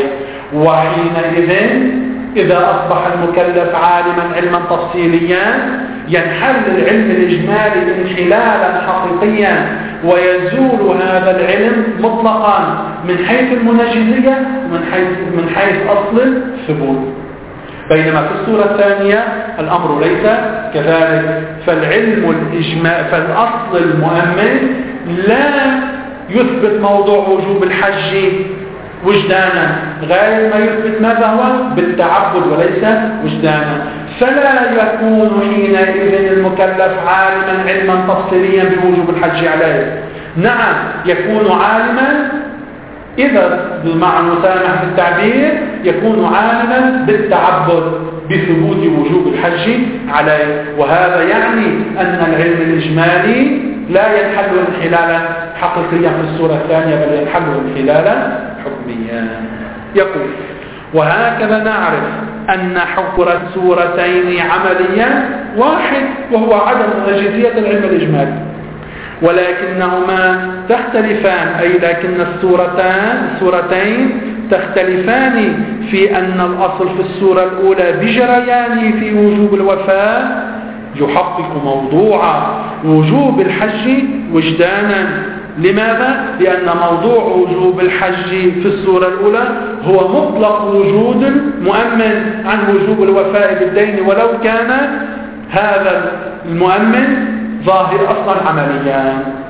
وحينئذ إذا أصبح المكلف عالما علما تفصيليا ينحل العلم الإجمالي انحلالا حقيقيا ويزول هذا العلم مطلقا من حيث المنجزية ومن حيث, من حيث أصل الثبوت. بينما في السورة الثانية الأمر ليس كذلك، فالعلم الإجماع فالأصل المؤمن لا يثبت موضوع وجوب الحج وجدانا، غير ما يثبت ماذا هو بالتعبد وليس وجدانا. فلا يكون حينئذ المكلف عالما علما تفصيليا بوجوب الحج عليه. نعم يكون عالما إذا بمعنى مسامح في التعبير يكون عالما بالتعبد بثبوت وجوب الحج عليه. وهذا يعني أن العلم الإجمالي لا ينحل انحلالا حقيقيا في السورة الثانية بل ينحل انحلالا حكميا. يقول وهكذا نعرف أن حكم السورتين عمليا واحد وهو عدم منجزية العلم الإجمالي، ولكنهما تختلفان، أي لكن السورتان السورتين تختلفان في أن الأصل في السورة الأولى بجريانه في وجوب الوفاء يحقق موضوع وجوب الحج وجدانا. لماذا؟ لأن موضوع وجوب الحج في السورة الأولى هو مطلق وجود مؤمن عن وجوب الوفاء بالدين ولو كان هذا المؤمن ظاهر أصلا عمليا.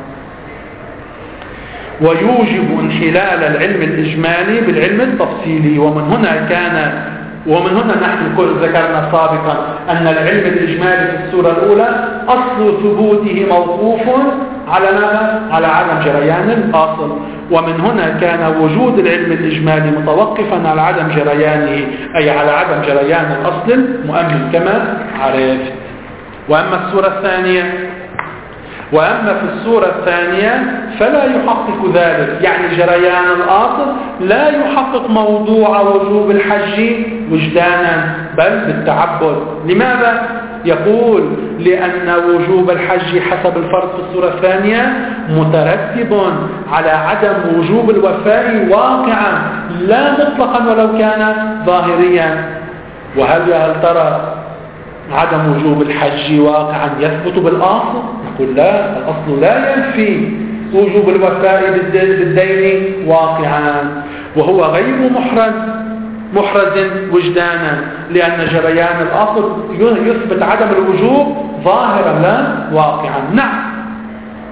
ويوجب انحلال العلم الإجمالي بالعلم التفصيلي. ومن هنا كان ومن هنا نحن كل ذكرنا سابقا أن العلم الإجمالي في السورة الأولى أصل ثبوته موقوف على ماذا؟ على عدم جريان الأصل. ومن هنا كان وجود العلم الإجمالي متوقفا على عدم جريانه، أي على عدم جريان الأصل المؤمن كما عرفت. وأما السورة الثانية وأما في السورة الثانية فلا يحقق ذلك، يعني جريان الأصل لا يحقق موضوع وجوب الحج وجدانا بل بالتعبد. لماذا؟ يقول لأن وجوب الحج حسب الفرض في السورة الثانية مترتب على عدم وجوب الوفاء واقعا لا مطلقا ولو كان ظاهريا. وهل هل ترى عدم وجوب الحج واقعا يثبت بالأصل؟ نقول لا، الأصل لا ينفي وجوب الوفاء بالدين واقعا، وهو غير محرز محرز وجدانا، لأن جريان الأصل يثبت عدم الوجوب ظاهرا لا واقعا. نعم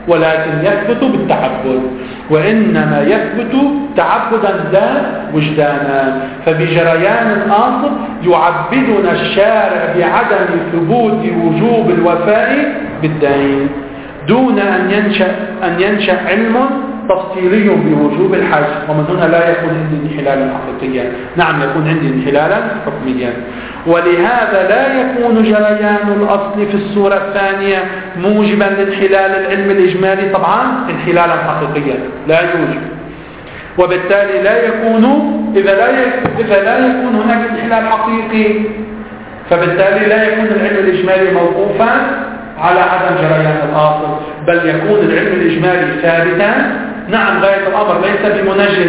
ولكن يثبت بالتعبد، وإنما يثبت تعبدا لا وجدانا. فبجريان الأصل يعبدنا الشارع بعدم ثبوت وجوب الوفاء بالدين دون أن ينشأ, أن ينشأ علم تفصيلي بوجوب الحج، ومن هنا لا يكون عندي انحلالا حقيقيا، نعم يكون عندي انحلالا حكميا. ولهذا لا يكون جريان الأصل في الصورة الثانية موجبا لانحلال العلم الإجمالي طبعا انحلالا حقيقيا، لا يوجب، وبالتالي لا يكون إذا لا إذا لا يكون هناك انحلال حقيقي فبالتالي لا يكون العلم الإجمالي موقوفا على عدم جريان الأصل، بل يكون العلم الإجمالي ثابتا. نعم غاية الأمر ليس بمنجز،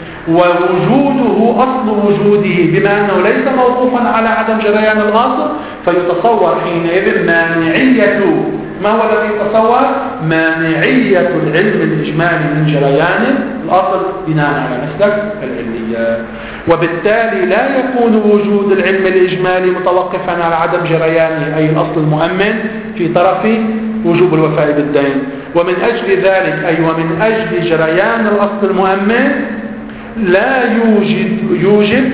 ووجوده أصل وجوده بما أنه ليس موقوفا على عدم جريان الأصل، فيتصور حينئذ مانعية، ما هو الذي يتصور؟ مانعية العلم الإجمالي من جريان الأصل بناء على مسلك العلية، وبالتالي لا يكون وجود العلم الإجمالي متوقفا على عدم جريانه أي الأصل المؤمن في طرف وجوب الوفاء بالدين. ومن أجل ذلك أي ومن أجل جريان الأصل المؤمن لا يوجد يوجد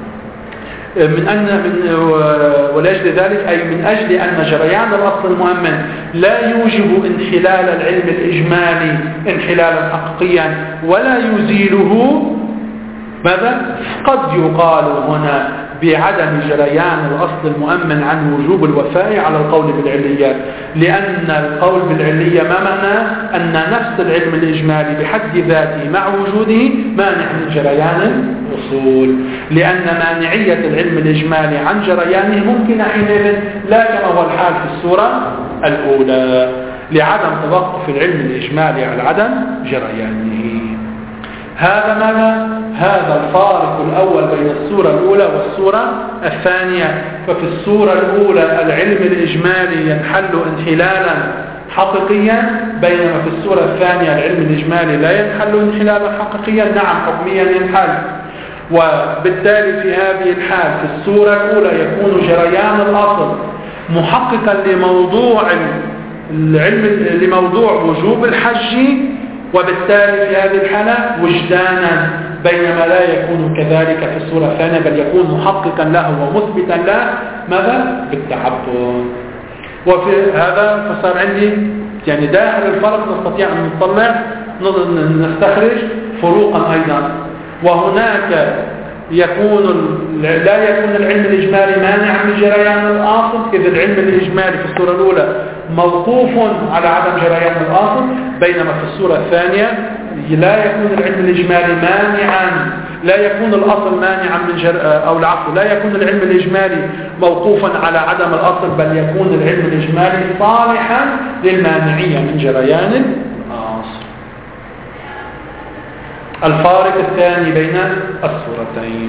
من أن من ولأجل ذلك أي من أجل أن جريان الأصل المؤمن لا يوجب انحلال العلم الإجمالي انحلالا حقيقيا ولا يزيله، ماذا؟ قد يقال هنا بعدم جريان الأصل المؤمن عن وجوب الوفاء على القول بالعليات، لأن القول بالعلية ما معنى؟ أن نفس العلم الإجمالي بحد ذاته مع وجوده مانع من جريان الأصول، لأن مانعية العلم الإجمالي عن جريانه ممكن حينئذ لا كما هو الحال في السورة الأولى لعدم توقف العلم الإجمالي على عدم جريانه. هذا ماذا؟ هذا الفارق الأول بين السورة الأولى والسورة الثانية. ففي السورة الأولى العلم الإجمالي ينحل انحلالا حقيقيا، بينما في السورة الثانية العلم الإجمالي لا ينحل انحلالا حقيقيا، نعم حكميا ينحل. وبالتالي في هذه الحال في السورة الأولى يكون جريان الأصل محققا لموضوع العلم لموضوع وجوب الحج، وبالتالي في هذه الحالة وجدانا، بينما لا يكون كذلك في الصورة الثانية، بل يكون محققا له ومثبتا له ماذا؟ بالتعبد. وفي هذا فصار عندي يعني داخل الفرق نستطيع أن نطلع نستخرج فروقا أيضا. وهناك يكون لا يكون العلم الإجمالي مانعا من جريان الأصل، إذ العلم الإجمالي في الصورة الأولى موقوف على عدم جريان الأصل، بينما في الصورة الثانية لا يكون العلم الإجمالي مانعا، لا يكون الأصل مانعا من جر أو العقل، لا يكون العلم الإجمالي موقوفا على عدم الأصل، بل يكون العلم الإجمالي صالحا للمانعية من جريان الأصل. الفارق الثاني بين السورتين.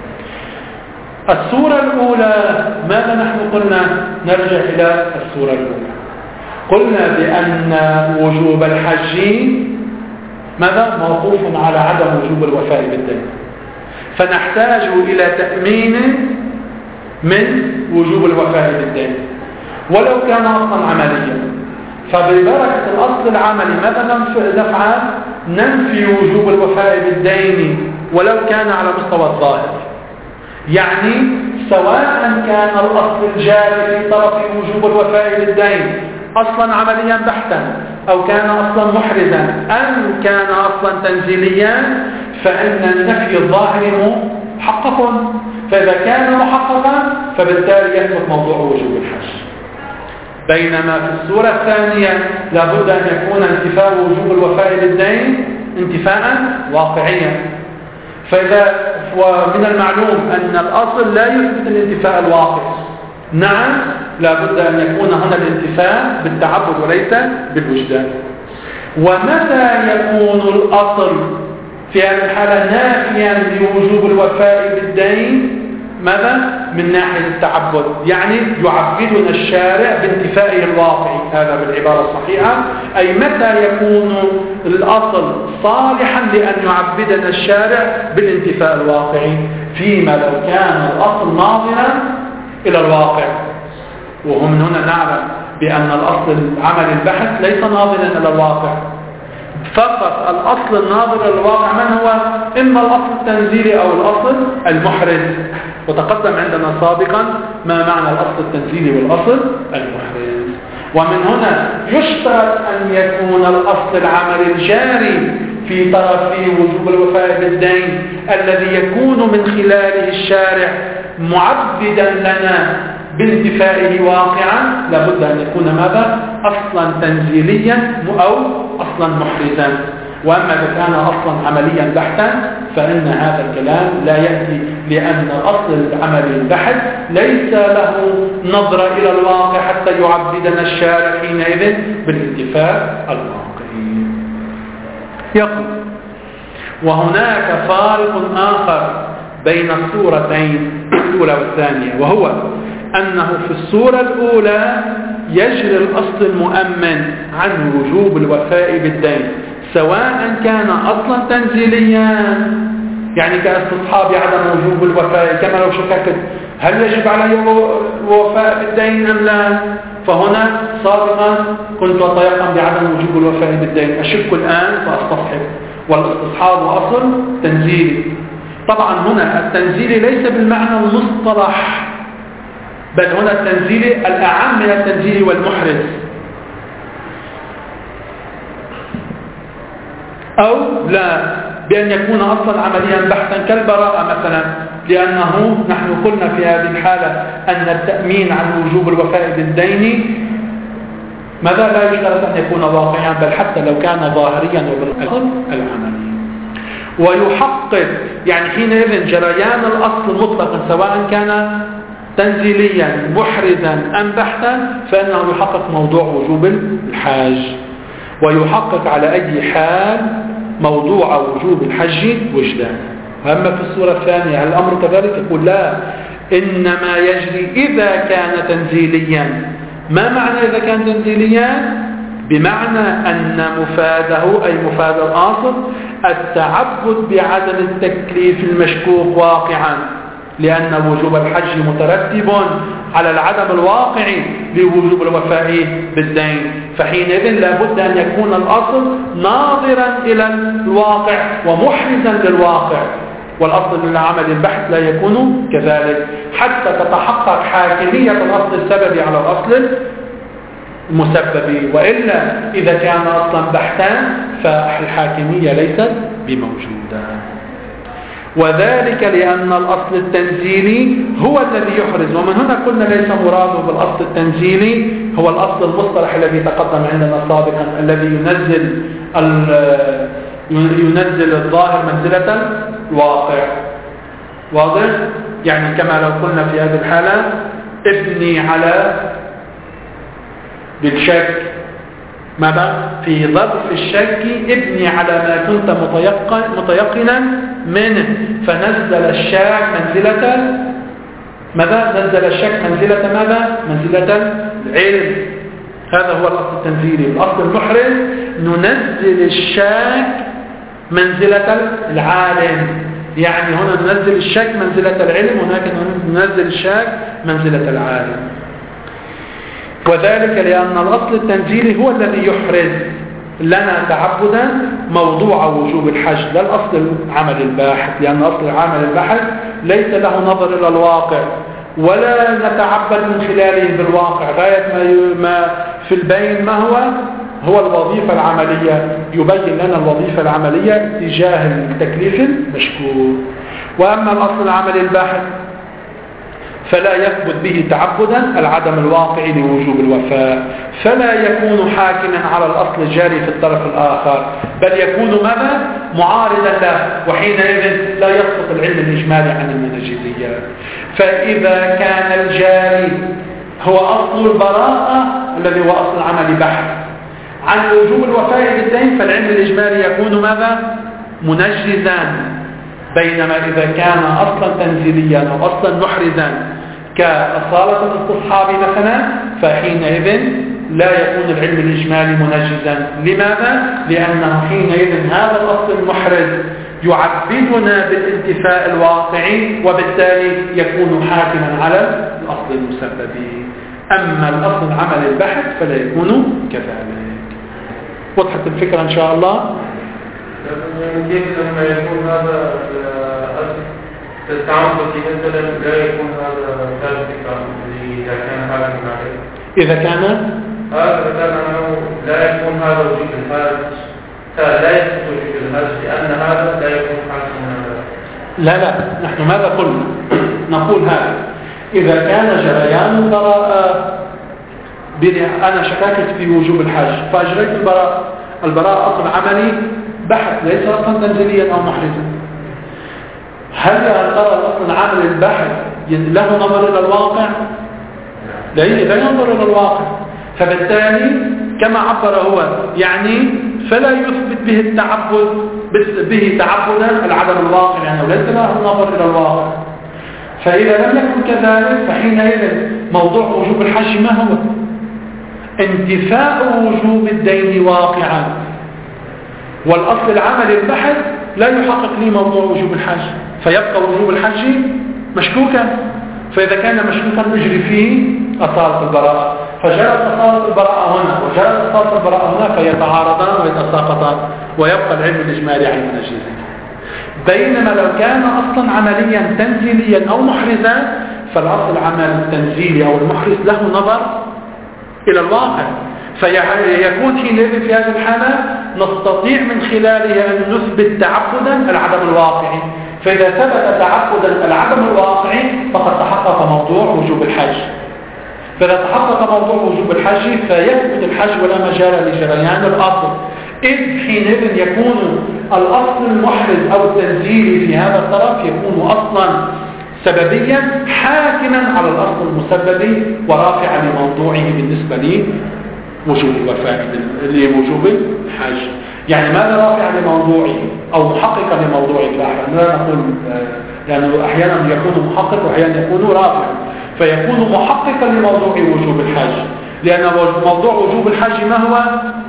السورة الأولى ماذا نحن قلنا؟ نرجع إلى السورة الأولى. قلنا بأن وجوب الحج ماذا؟ موقوف على عدم وجوب الوفاء بالدين، فنحتاج إلى تأمين من وجوب الوفاء بالدين ولو كان أصلا عمليا. فببركة الأصل العملي ماذا نفعل؟ ننفي وجوب الوفاء بالدين ولو كان على مستوى الظاهر، يعني سواء كان الأصل الجاري في طرف وجوب الوفاء بالدين أصلا عمليا بحتا، أو كان أصلا محرزا، أم كان أصلا تنزيليا، فإن النفي الظاهر محقق. فإذا كان محققا فبالتالي يثبت موضوع وجوب الحج. بينما في السورة الثانية لابد أن يكون انتفاء وجوب الوفاء بالدين انتفاء واقعيا. فإذا ومن المعلوم أن الأصل لا يثبت الانتفاء الواقع، نعم لابد أن يكون هنا الانتفاء بالتعبد وليس بالوجدان. ومتى يكون الأصل في هذه الحالة نافيا لوجوب الوفاء بالدين؟ ماذا؟ من ناحية التعبد، يعني يعبدنا الشارع بانتفائه الواقعي، هذا بالعبارة الصحيحة. أي متى يكون الأصل صالحا لأن يعبدنا الشارع بالانتفاء الواقعي؟ فيما لو كان الأصل ناظرا إلى الواقع. وهم هنا نعلم بأن الأصل العملي البحث ليس ناظرا إلى الواقع، فقط الأصل الناظر إلى الواقع من هو؟ إما الأصل التنزيلي أو الأصل المحرز. وتقدم عندنا سابقا ما معنى الأصل التنزيلي والأصل المحرز. ومن هنا يشترط أن يكون الأصل العملي الجاري في طرف وجوب الوفاء بالدين الذي يكون من خلاله الشارع معبدا لنا بانتفائه واقعا لابد أن يكون ماذا؟ أصلا تنزيليا أو أصلا محرزا. وأما إذا كان أصلا عمليا بحتا فإن هذا الكلام لا يأتي، لأن أصل العمل البحث ليس له نظرة إلى الواقع حتى يعبدنا الشارع حينئذ بالانتفاء الواقعي. يقول: وهناك فارق آخر بين الصورتين الأولى والثانية، وهو أنه في الصورة الأولى يجري الأصل المؤمن عن وجوب الوفاء بالدين سواء كان أصلا تنزيليا، يعني كاستصحاب عدم وجوب الوفاء، كما لو شككت هل يجب علي الوفاء بالدين أم لا، فهنا سابقا كنت أتيقن بعدم وجوب الوفاء بالدين، أشك الآن فأستصحب، والاستصحاب أصل تنزيلي. طبعا هنا التنزيلي ليس بالمعنى المصطلح، بل هنا التنزيلي الأعم من التنزيلي والمحرز، أو لا بأن يكون أصلا عمليا بحثا كالبراءة مثلا، لأنه نحن قلنا في هذه الحالة أن التأمين عن وجوب الوفاء بالدين ماذا لا يشترط أن يكون واقعيا، بل حتى لو كان ظاهريا وبالأصل العملي. ويحقق يعني حينئذ جريان الأصل مطلقا سواء كان تنزيليا محرزا أم بحثا فإنه يحقق موضوع وجوب الحاج، ويحقق على أي حال موضوع وجوب الحج وجدانا. أما في الصورة الثانية الأمر كذلك، يقول لا، إنما يجري إذا كان تنزيليا. ما معنى إذا كان تنزيليا؟ بمعنى أن مفاده أي مفاد الأصل التعبد بعدم التكليف المشكوك واقعا، لأن وجوب الحج مترتب على العدم الواقعي لوجوب الوفاء بالدين، فحينئذ لابد أن يكون الأصل ناظرا إلى الواقع ومحرزا للواقع، والأصل من العمل البحث لا يكون كذلك حتى تتحقق حاكمية الأصل السببي على الأصل المسبب، وإلا إذا كان أصلا بحثا فالحاكمية ليست بموجودة. وذلك لأن الأصل التنزيلي هو الذي يحرز، ومن هنا قلنا ليس مراده بالأصل التنزيلي هو الأصل المصطلح الذي تقدم عندنا سابقا الذي ينزل ينزل الظاهر منزلة الواقع. واضح؟ يعني كما لو قلنا في هذه الحالة ابني على بالشك، ماذا؟ في ظرف الشك ابني على ما كنت متيقن متيقنا منه، فنزل الشك منزلة ماذا؟ نزل الشك منزلة ماذا؟ منزلة العلم. هذا هو الأصل التنزيلي. الأصل المحرز ننزل الشك منزلة العالم، يعني هنا ننزل الشك منزلة العلم، هناك ننزل الشك منزلة العالم. وذلك لأن الأصل التنزيلي هو الذي يحرز لنا تعبدا موضوع وجوب الحج، لا الأصل العمل الباحث، لأن أصل العمل الباحث ليس له نظر إلى الواقع ولا نتعبد من خلاله بالواقع. غاية ما في البين ما هو هو الوظيفة العملية، يبين لنا الوظيفة العملية اتجاه التكليف المشكور. وأما الأصل العمل الباحث فلا يثبت به تعبدا العدم الواقعي لوجوب الوفاء، فلا يكون حاكما على الأصل الجاري في الطرف الآخر، بل يكون ماذا؟ معارضا له، وحينئذ لا يسقط العلم الإجمالي عن المناجزية. فإذا كان الجاري هو أصل البراءة الذي هو أصل العمل بحث عن وجوب الوفاء بالدين، فالعلم الإجمالي يكون ماذا؟ منجزا، بينما إذا كان أصلا تنزيليا أو أصلا محرزا كأصالة الاستصحاب مثلا فحينئذ لا يكون العلم الإجمالي منجزا. لماذا؟ لأنه حينئذ هذا الأصل المحرز يعبدنا بالانتفاء الواقعي، وبالتالي يكون حاكما على الأصل المسبب. أما الأصل العمل البحث فلا يكون كذلك. وضحت الفكرة إن شاء الله؟ كيف لما يكون هذا التعامل مثلا لا يكون هذا ثابتا إذا كان هذا عليه؟ إذا كان هذا كان لا يكون هذا وجود الحاج لا يثبت وجود الحاج لأن هذا لا يكون حاجة. لا لا نحن ماذا قلنا؟ نقول هذا إذا كان جريان البراءة أنا شككت في وجوب الحج فأجريت البراءة، البراءة أصل عملي بحث ليس أصلا تنزيليا أو محرزا. هل يا ترى الأصل العملي البحث له نظر إلى الواقع؟ لا ينظر إلى الواقع، فبالتالي كما عبر هو يعني فلا يثبت به التعبد به تعبدا العدم الواقع لأنه يعني ليس له نظر إلى الواقع. فإذا لم يكن كذلك فحينئذ موضوع وجوب الحج ما هو؟ انتفاء وجوب الدين واقعا، والأصل العمل البحث لا يحقق لي موضوع وجوب الحج، فيبقى وجوب الحج مشكوكا. فإذا كان مشكوكا نجري فيه أصالة البراءة، فجرت أصالة البراءة هنا وجرت أصالة البراءة هنا فيتعارضان ويتساقطان ويبقى العلم الإجمالي عن المنجزين. بينما لو كان أصلا عمليا تنزيليا أو محرزا فالأصل العمل التنزيلي أو المحرز له نظر إلى الواقع، فيكون حينئذ في هذه الحالة نستطيع من خلاله أن نثبت تعبدا العدم الواقعي. فإذا ثبت تعبدا العدم الواقعي فقد تحقق موضوع وجوب الحج. فإذا تحقق موضوع وجوب الحج فيثبت الحج ولا مجال لجريان الأصل، إذ حينئذ يكون الأصل المحرز أو التنزيلي في هذا الطرف يكون أصلا سببيا حاكما على الأصل المسبب ورافعا لموضوعه بالنسبة لوجوب الوفاء لوجوب الحج. يعني ماذا رافعا لموضوعه أو محققا لموضوعه الآخر؟ لا نقول يعني أحيانا يكون محقق وأحيانا يكون رافعا، فيكون محققا لموضوع وجوب الحج، لأن موضوع وجوب الحج ما هو؟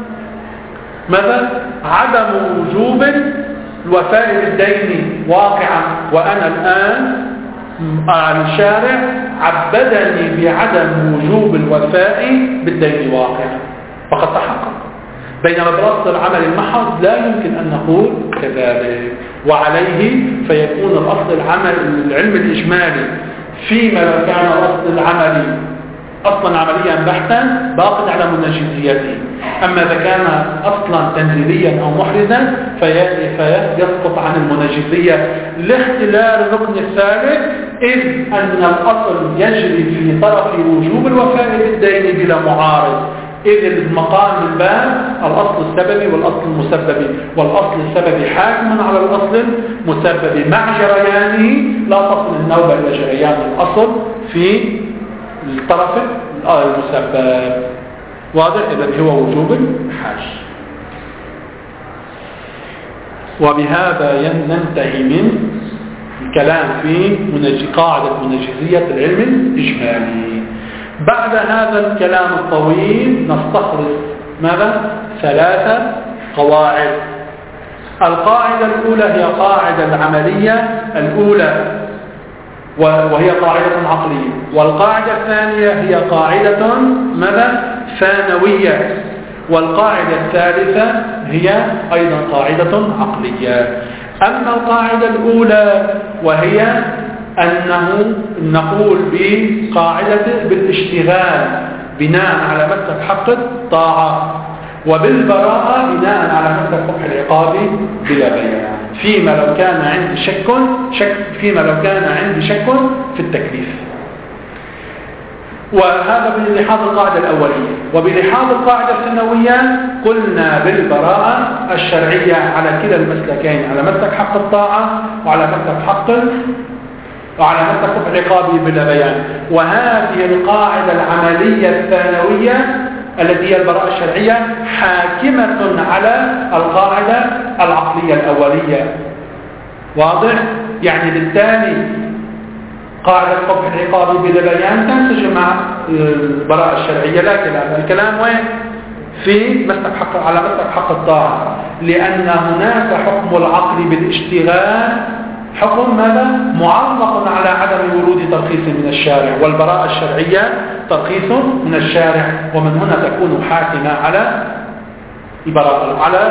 ماذا؟ عدم وجوب الوفاء بالدين واقعا، وأنا الآن الشارع عبدني بعدم وجوب الوفاء بالدين واقعا فقد تحقق. بينما بالأصل العمل المحض لا يمكن أن نقول كذلك، وعليه فيكون الأصل العمل العلم الإجمالي فيما لو كان الأصل العملي أصلا عمليا بحثا باق على منجزيته. أما إذا كان أصلا تنزيليا أو محرزا فيسقط عن المنجزية لاختلال الركن الثالث، إذ أن الأصل يجري في طرف وجوب الوفاء بالدين بلا معارض، إذ المقام الباب الأصل السببي والأصل المسببي، والأصل السببي حاكما على الأصل المسببي مع جريانه، لا تصل النوبة إلى جريان الأصل في الطرف المسبب. واضح؟ إذن هو وجوب الحج. وبهذا ننتهي من الكلام في قاعدة منجزية العلم الإجمالي. بعد هذا الكلام الطويل نستخلص ماذا؟ ثلاثة قواعد. القاعدة الأولى هي قاعدة العملية الأولى وهي قاعدة عقلية، والقاعدة الثانية هي قاعدة ماذا؟ ثانوية، والقاعدة الثالثة هي أيضا قاعدة عقلية. أما القاعدة الأولى وهي أنه نقول بقاعدة بالاشتغال بناء على مبدأ حق الطاعة، وبالبراءة بناء على مبدأ قبح العقاب بلا بيان، فيما لو كان عندي شك شك فيما لو كان عندي شك في التكليف. وهذا بلحاظ القاعدة الأولية. وبلحاظ القاعدة الثانوية قلنا بالبراءة الشرعية على كلا المسلكين، على مسلك حق الطاعة وعلى مسلك حق وعلى مسلك قبح العقاب بلا بيان. وهذه القاعدة العملية الثانوية التي هي البراءة الشرعية حاكمة على القاعدة العقلية الأولية. واضح؟ يعني بالتالي قاعدة قبح العقاب بلا بيان تنسج مع البراءة الشرعية، لا كلام. الكلام وين؟ في مسلك حق على مسلك حق الطاعة، لأن هناك حكم العقل بالاشتغال حكم ماذا؟ معلق على عدم ورود ترخيص من الشارع، والبراءة الشرعية ترخيص من الشارع، ومن هنا تكون حاكمة على البراءة، على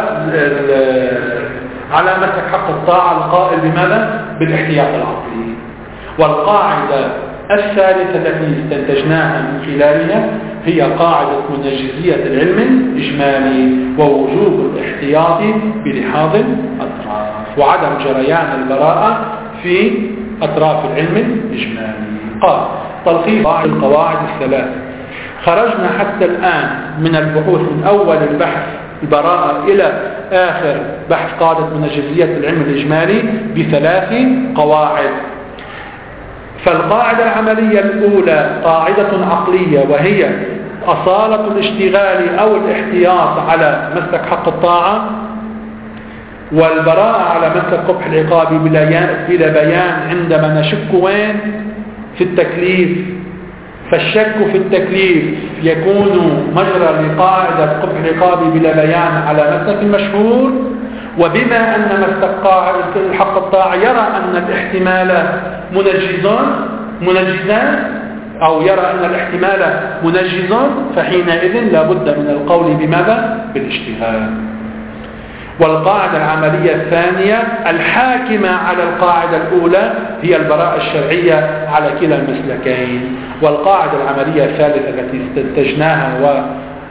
على مسك حق الطاعة القائل بماذا؟ بالاحتياط العقلي. والقاعدة الثالثة التي استنتجناها من خلالها هي قاعدة منجزية العلم الإجمالي ووجوب الاحتياط بلحاظ الأطراف وعدم جريان البراءة في أطراف العلم الإجمالي. قال تلخيص القواعد الثلاث. خرجنا حتى الآن من البحوث من أول البحث البراءة إلى آخر بحث قاعدة منجزية العلم الإجمالي بثلاث قواعد. فالقاعدة العملية الأولى قاعدة عقلية، وهي أصالة الاشتغال أو الاحتياط على مسلك حق الطاعة، والبراءة على مسلك قبح العقاب بلا بيان عندما نشك وين في التكليف. فالشك في التكليف يكون مجرى لقاعدة قبح العقاب بلا بيان على مسلك المشهور، وبما أن مسلك قاعدة حق الطاعة يرى أن الاحتمال منجزان منجزان أو يرى أن الاحتمال منجز، فحينئذ لا بد من القول بماذا؟ بالاشتغال. والقاعدة العملية الثانية الحاكمة على القاعدة الأولى هي البراءة الشرعية على كلا المسلكين. والقاعدة العملية الثالثة التي استنتجناها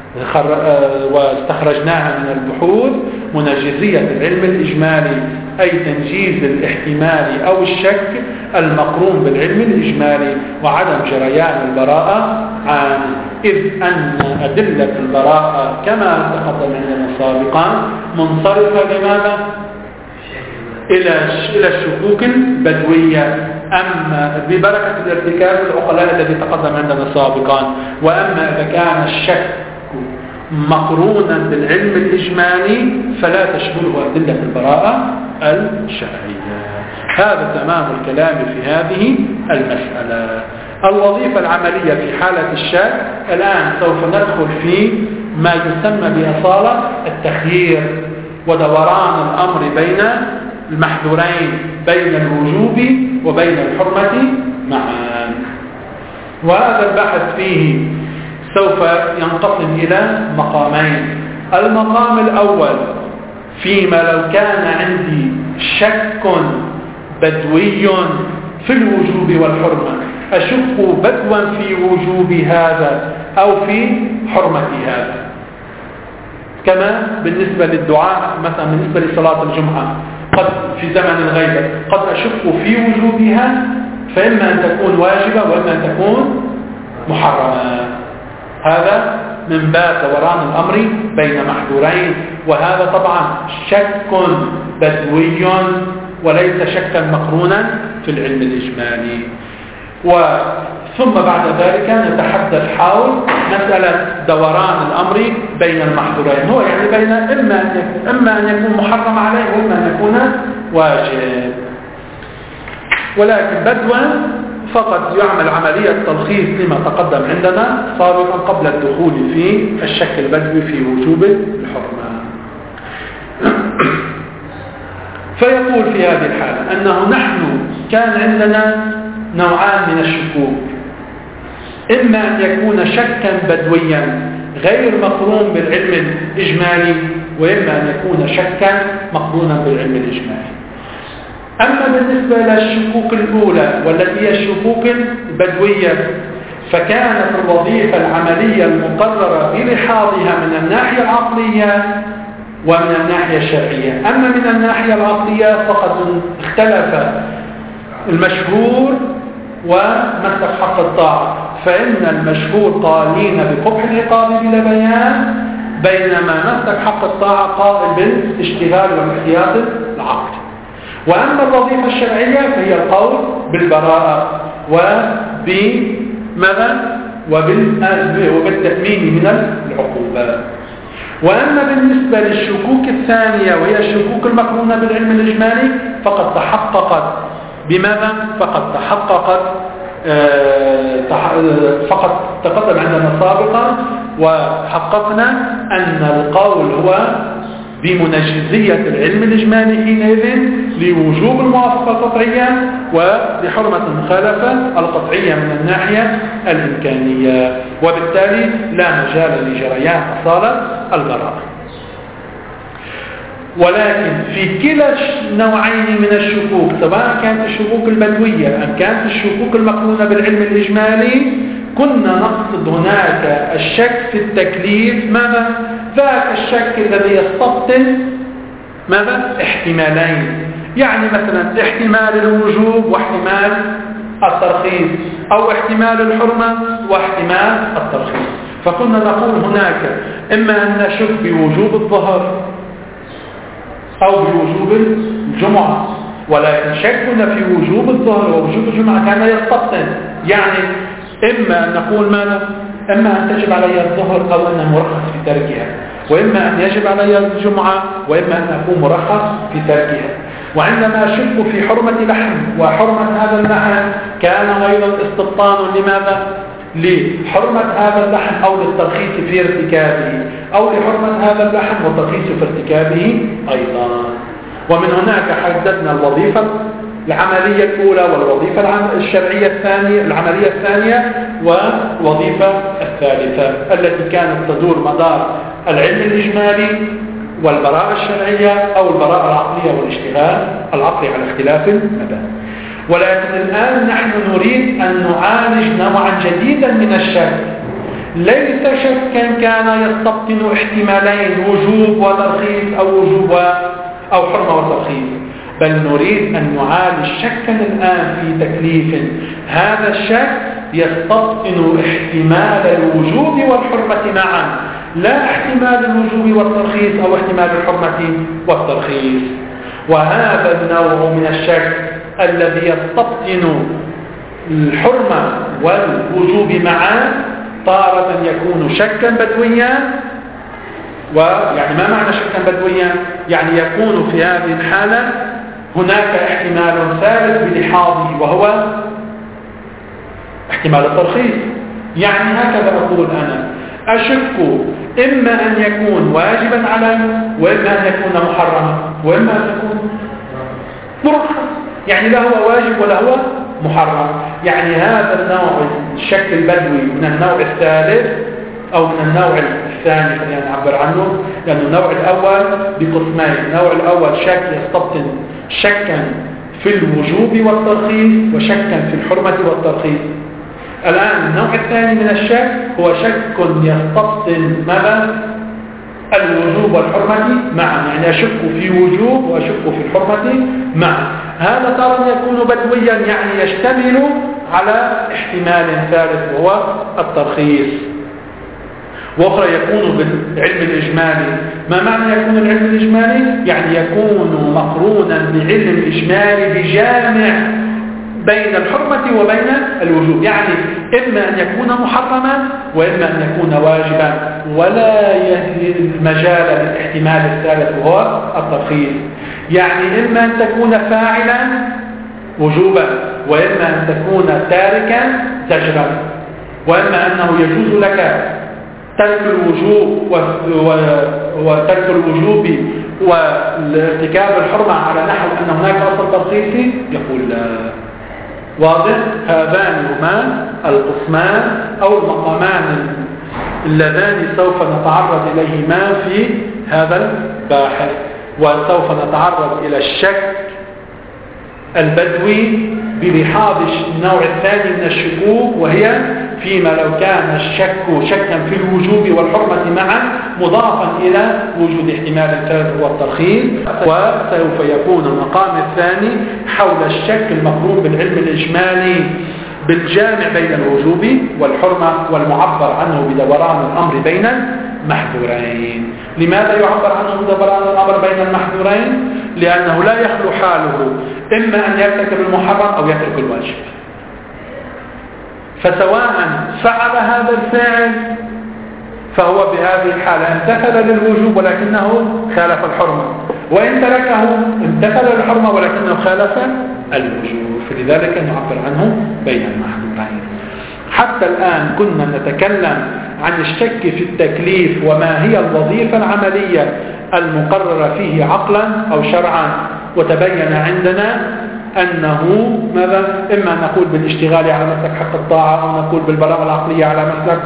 واستخرجناها من البحوث منجزية العلم الإجمالي، أي تنجيز الاحتمال أو الشك المقرون بالعلم الإجمالي وعدم جريان البراءة عنه، إذ أن أدلة البراءة كما تقدم عندنا سابقا منصرفة لماذا؟ إلى إلى الشكوك البدوية، أما ببركة الارتكاب العقلاء الذي تقدم عندنا سابقا. وأما إذا كان الشك مقرونا بالعلم الإجمالي فلا تشمله أدلة البراءة الشرعية. هذا تمام الكلام في هذه المسألة. الوظيفة العملية في حالة الشك، الآن سوف ندخل في ما يسمى بأصالة التخيير ودوران الأمر بين المحذورين، بين الوجوب وبين الحرمة معا. وهذا البحث فيه سوف ينقسم إلى مقامين. المقام الأول فيما لو كان عندي شك بدوي في الوجوب والحرمة، أشك بدوا في وجوب هذا أو في حرمة هذا، كما بالنسبة للدعاء مثلا بالنسبة لصلاة الجمعة، قد في زمن الغيبة قد أشك في وجوبها، فإما أن تكون واجبة وإما أن تكون محرمة. هذا من باب دوران الأمر بين محذورين، وهذا طبعا شك بدوي وليس شكا مقرونا في العلم الإجمالي. ثم بعد ذلك نتحدث حول مسألة دوران الأمر بين المحذورين، هو يعني بين إما أن يكون, إما أن يكون محرم عليه وإما أن يكون واجب. ولكن بدوا فقط يعمل عملية تلخيص لما تقدم عندنا سابقا قبل الدخول في الشك البدوي في وجوب الحرمة. فيقول في هذه الحالة أنه نحن كان عندنا نوعان من الشكوك، إما أن يكون شكا بدويا غير مقرون بالعلم الإجمالي، وإما أن يكون شكا مقرونا بالعلم الإجمالي. أما بالنسبة للشكوك الأولى والتي هي الشكوك البدوية، فكانت الوظيفة العملية المقررة بلحاظها من الناحية العقلية ومن الناحية الشرعية. أما من الناحية العقلية فقد اختلف المشهور ومسلك حق الطاعة، فإن المشهور قائلين بقبح العقاب بلا بيان، بينما مسلك حق الطاعة قائل بالاشتغال والاحتياط العقلي. وأما الوظيفة الشرعية فهي القول بالبراءة وبماذا؟ وبالتأمين من العقوبات. وأما بالنسبة للشكوك الثانية وهي الشكوك المقرونة بالعلم الإجمالي فقد تحققت بماذا؟ فقد تحققت فقد تقدم عندنا سابقا وحققنا أن القول هو بمنجزية العلم الإجمالي حينئذ لوجوب الموافقة القطعية ولحرمة المخالفة القطعية من الناحية الإمكانية، وبالتالي لا مجال لجريان أصالة البراءة. ولكن في كلا النوعين من الشكوك، سواء كانت الشكوك البدوية أم كانت الشكوك المقرونة بالعلم الإجمالي، كنا نقصد هناك الشك في التكليف. ماذا؟ ذاك الشك الذي يستبطن ماذا؟ احتمالين، يعني مثلا احتمال الوجوب واحتمال الترخيص، أو احتمال الحرمة واحتمال الترخيص. فكنا نقول هناك إما أن نشك بوجوب الظهر أو بوجوب الجمعة، ولكن شكنا في وجوب الظهر ووجوب الجمعة كان يستبطن، يعني إما أن نقول ماذا؟ إما أن تجب علي الظهر أو أنه مرخص في تركها، وإما أن يجب علي الجمعة، وإما أن أكون مرخص في تركها. وعندما أشك في حرمة لحم وحرمة هذا اللحم كان أيضا استبطان لماذا؟ لحرمة هذا اللحم أو للترخيص في ارتكابه، أو لحرمة هذا اللحم والترخيص في ارتكابه أيضا. ومن هناك حددنا الوظيفة العملية الأولى والوظيفة الشرعية الثانية العملية الثانية والوظيفة الثالثة التي كانت تدور مدار العلم الإجمالي والبراءة الشرعية أو البراءة العقلية والاشتغال العقلي على اختلاف المبادئ. ولكن الآن نحن نريد أن نعالج نوعا جديدا من الشك، ليس شكا كان يستبطن احتمالين وجوب وترخيص أو وجوب أو حرمة وترخيص، بل نريد أن نعالج شكا الآن في تكليف. هذا الشك يستبطن احتمال الوجوب والحرمة معا، لا احتمال الوجوب والترخيص أو احتمال الحرمة والترخيص. وهذا النوع من الشك الذي يستبطن الحرمة والوجوب معا تارة يكون شكا بدويا. ويعني ما معنى شكا بدويا؟ يعني يكون في هذه الحالة هناك احتمال ثالث بلحاظه وهو احتمال الترخيص. يعني هكذا أقول أنا أشك إما أن يكون واجبا علي، وإما أن يكون محرما، وإما أن يكون مرخص، يعني لا هو واجب ولا هو محرم. يعني هذا النوع الشك البدوي من النوع الثالث أو من النوع الثاني خلينا نعبر عنه، لأن النوع الأول بقسمين. النوع الأول شك يستبطن شكا في الوجوب والترخيص وشكا في الحرمة والترخيص. الآن النوع الثاني من الشك هو شك يستبطن ماذا؟ الوجوب والحرمة معا، يعني أشك في وجوب وأشك في الحرمة معا. هذا ترى يكون بدويا، يعني يشتمل على احتمال ثالث وهو الترخيص. وأخرى يكون بالعلم الإجمالي. ما معنى يكون العلم الإجمالي؟ يعني يكون مقرونا بعلم إجمالي بجامع بين الحرمة وبين الوجوب، يعني إما أن يكون محرما وإما أن يكون واجبا، ولا يهدي المجال للاحتمال الثالث وهو الترخيص. يعني إما أن تكون فاعلا وجوبا، وإما أن تكون تاركا زجرا، وإما أنه يجوز لك ترك الوجوب وترك الوجوب والارتكاب الحرمة على نحو أن هناك أصل ترخيصي، يقول لا. واضح؟ هذان هما القسمان أو المقامان اللذان سوف نتعرض إليهما في هذا الباحث، وسوف نتعرض إلى الشك البدوي بلحاظ النوع الثاني من الشكوك، وهي فيما لو كان الشك شكا في الوجوب والحرمة معا مضافا إلى وجود احتمال الثالث هو الترخيص. وسوف يكون المقام الثاني حول الشك المقرون بالعلم الإجمالي بالجامع بين الوجوب والحرمة والمعبر عنه بدوران الأمر بين المحذورين. لماذا يعبر عنه بدوران الأمر بين المحذورين؟ لأنه لا يخلو حاله إما أن يرتكب المحرم أو يترك الواجب، فسواء فعل هذا الفعل فهو بهذه الحالة امتثل للوجوب ولكنه خالف الحرمة، وإن تركه امتثل للحرمة ولكنه خالف الوجوب، فلذلك نعبر عنه بين المحذورين. حتى الآن كنا نتكلم عن الشك في التكليف وما هي الوظيفة العملية المقررة فيه عقلا أو شرعا. وتبين عندنا أنه ماذا؟ إما أن نقول بالاشتغال على مسلك حق الطاعة، أو نقول بالبراءة العقلية على مسلك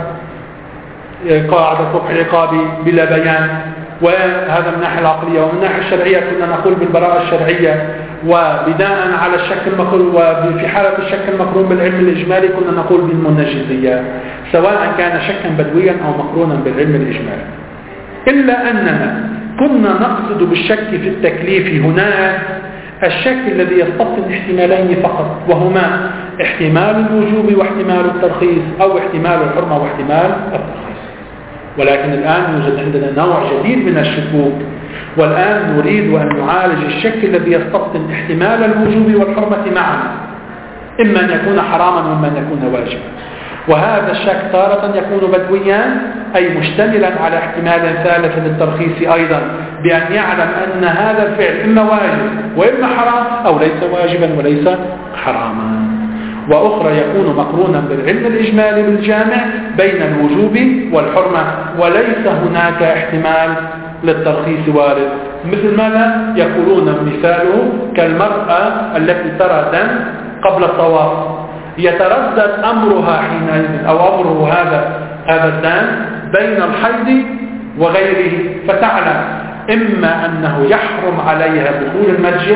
قاعدة الفقه العقابي بلا بيان، وهذا من الناحية العقلية. ومن الناحية الشرعية كنا نقول بالبراءة الشرعية، وبناء على الشك المقرون، وفي حالة الشك المقرون بالعلم الإجمالي كنا نقول بالمنجزية، سواء كان شكا بدويا أو مقرونا بالعلم الإجمالي. إلا أننا كنا نقصد بالشك في التكليف هنا الشك الذي يستبطن احتمالين فقط، وهما احتمال الوجوب واحتمال الترخيص، أو احتمال الحرمة واحتمال الترخيص. ولكن الآن يوجد عندنا نوع جديد من الشكوك، والآن نريد أن نعالج الشك الذي يستبطن احتمال الوجوب والحرمة معا، إما أن يكون حراما وإما أن يكون واجبا. وهذا الشك تارة يكون بدويا، أي مشتملا على احتمال ثالث للترخيص أيضا، بأن يعلم أن هذا الفعل إما واجب وإما حرام، أو ليس واجبا وليس حراما. وأخرى يكون مقرونا بالعلم الإجمالي بالجامع بين الوجوب والحرمة، وليس هناك احتمال للترخيص وارد. مثل ماذا؟ يقولون مثاله كالمرأة التي ترى دم قبل الطواف، يتردد أمرها حينئذ، أو أمره هذا هذا الدم بين الحيض وغيره، فتعلم إما أنه يحرم عليها دخول المسجد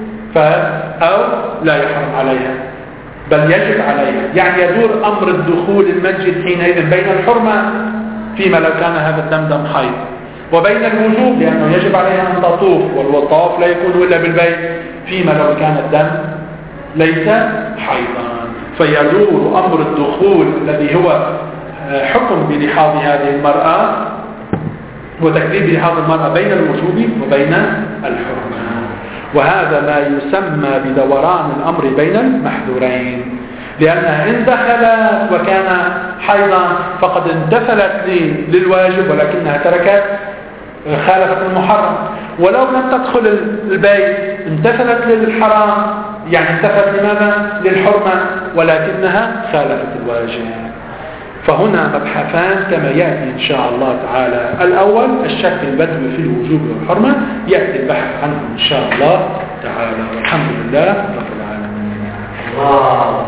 أو لا يحرم عليها، بل يجب عليها. يعني يدور أمر الدخول المسجد حينئذ بين الحرمة فيما لو كان هذا الدم دم حيض، وبين الوجوب لأنه يجب عليها أن تطوف، والطواف لا يكون إلا بالبيت، فيما لو كان الدم ليس حيضا. فيدور أمر الدخول الذي هو حكم بلحاظ هذه المرأة وتكذيب لحاظ المرأة بين الوجوب وبين الحرمة. وهذا ما يسمى بدوران الأمر بين المحذورين، لأنها إن دخلت وكان حيضا فقد انتفلت للواجب ولكنها تركت خالفت المحرم، ولو لم تدخل البيت انتفلت للحرام، يعني انتفلت لماذا؟ للحرمة، ولكنها خالفت الواجب. فهنا مبحثان كما يأتي إن شاء الله تعالى. الأول الشك البدوي في الوجوب والحرمة، يأتي البحث عنه إن شاء الله تعالى، والحمد لله رب العالمين.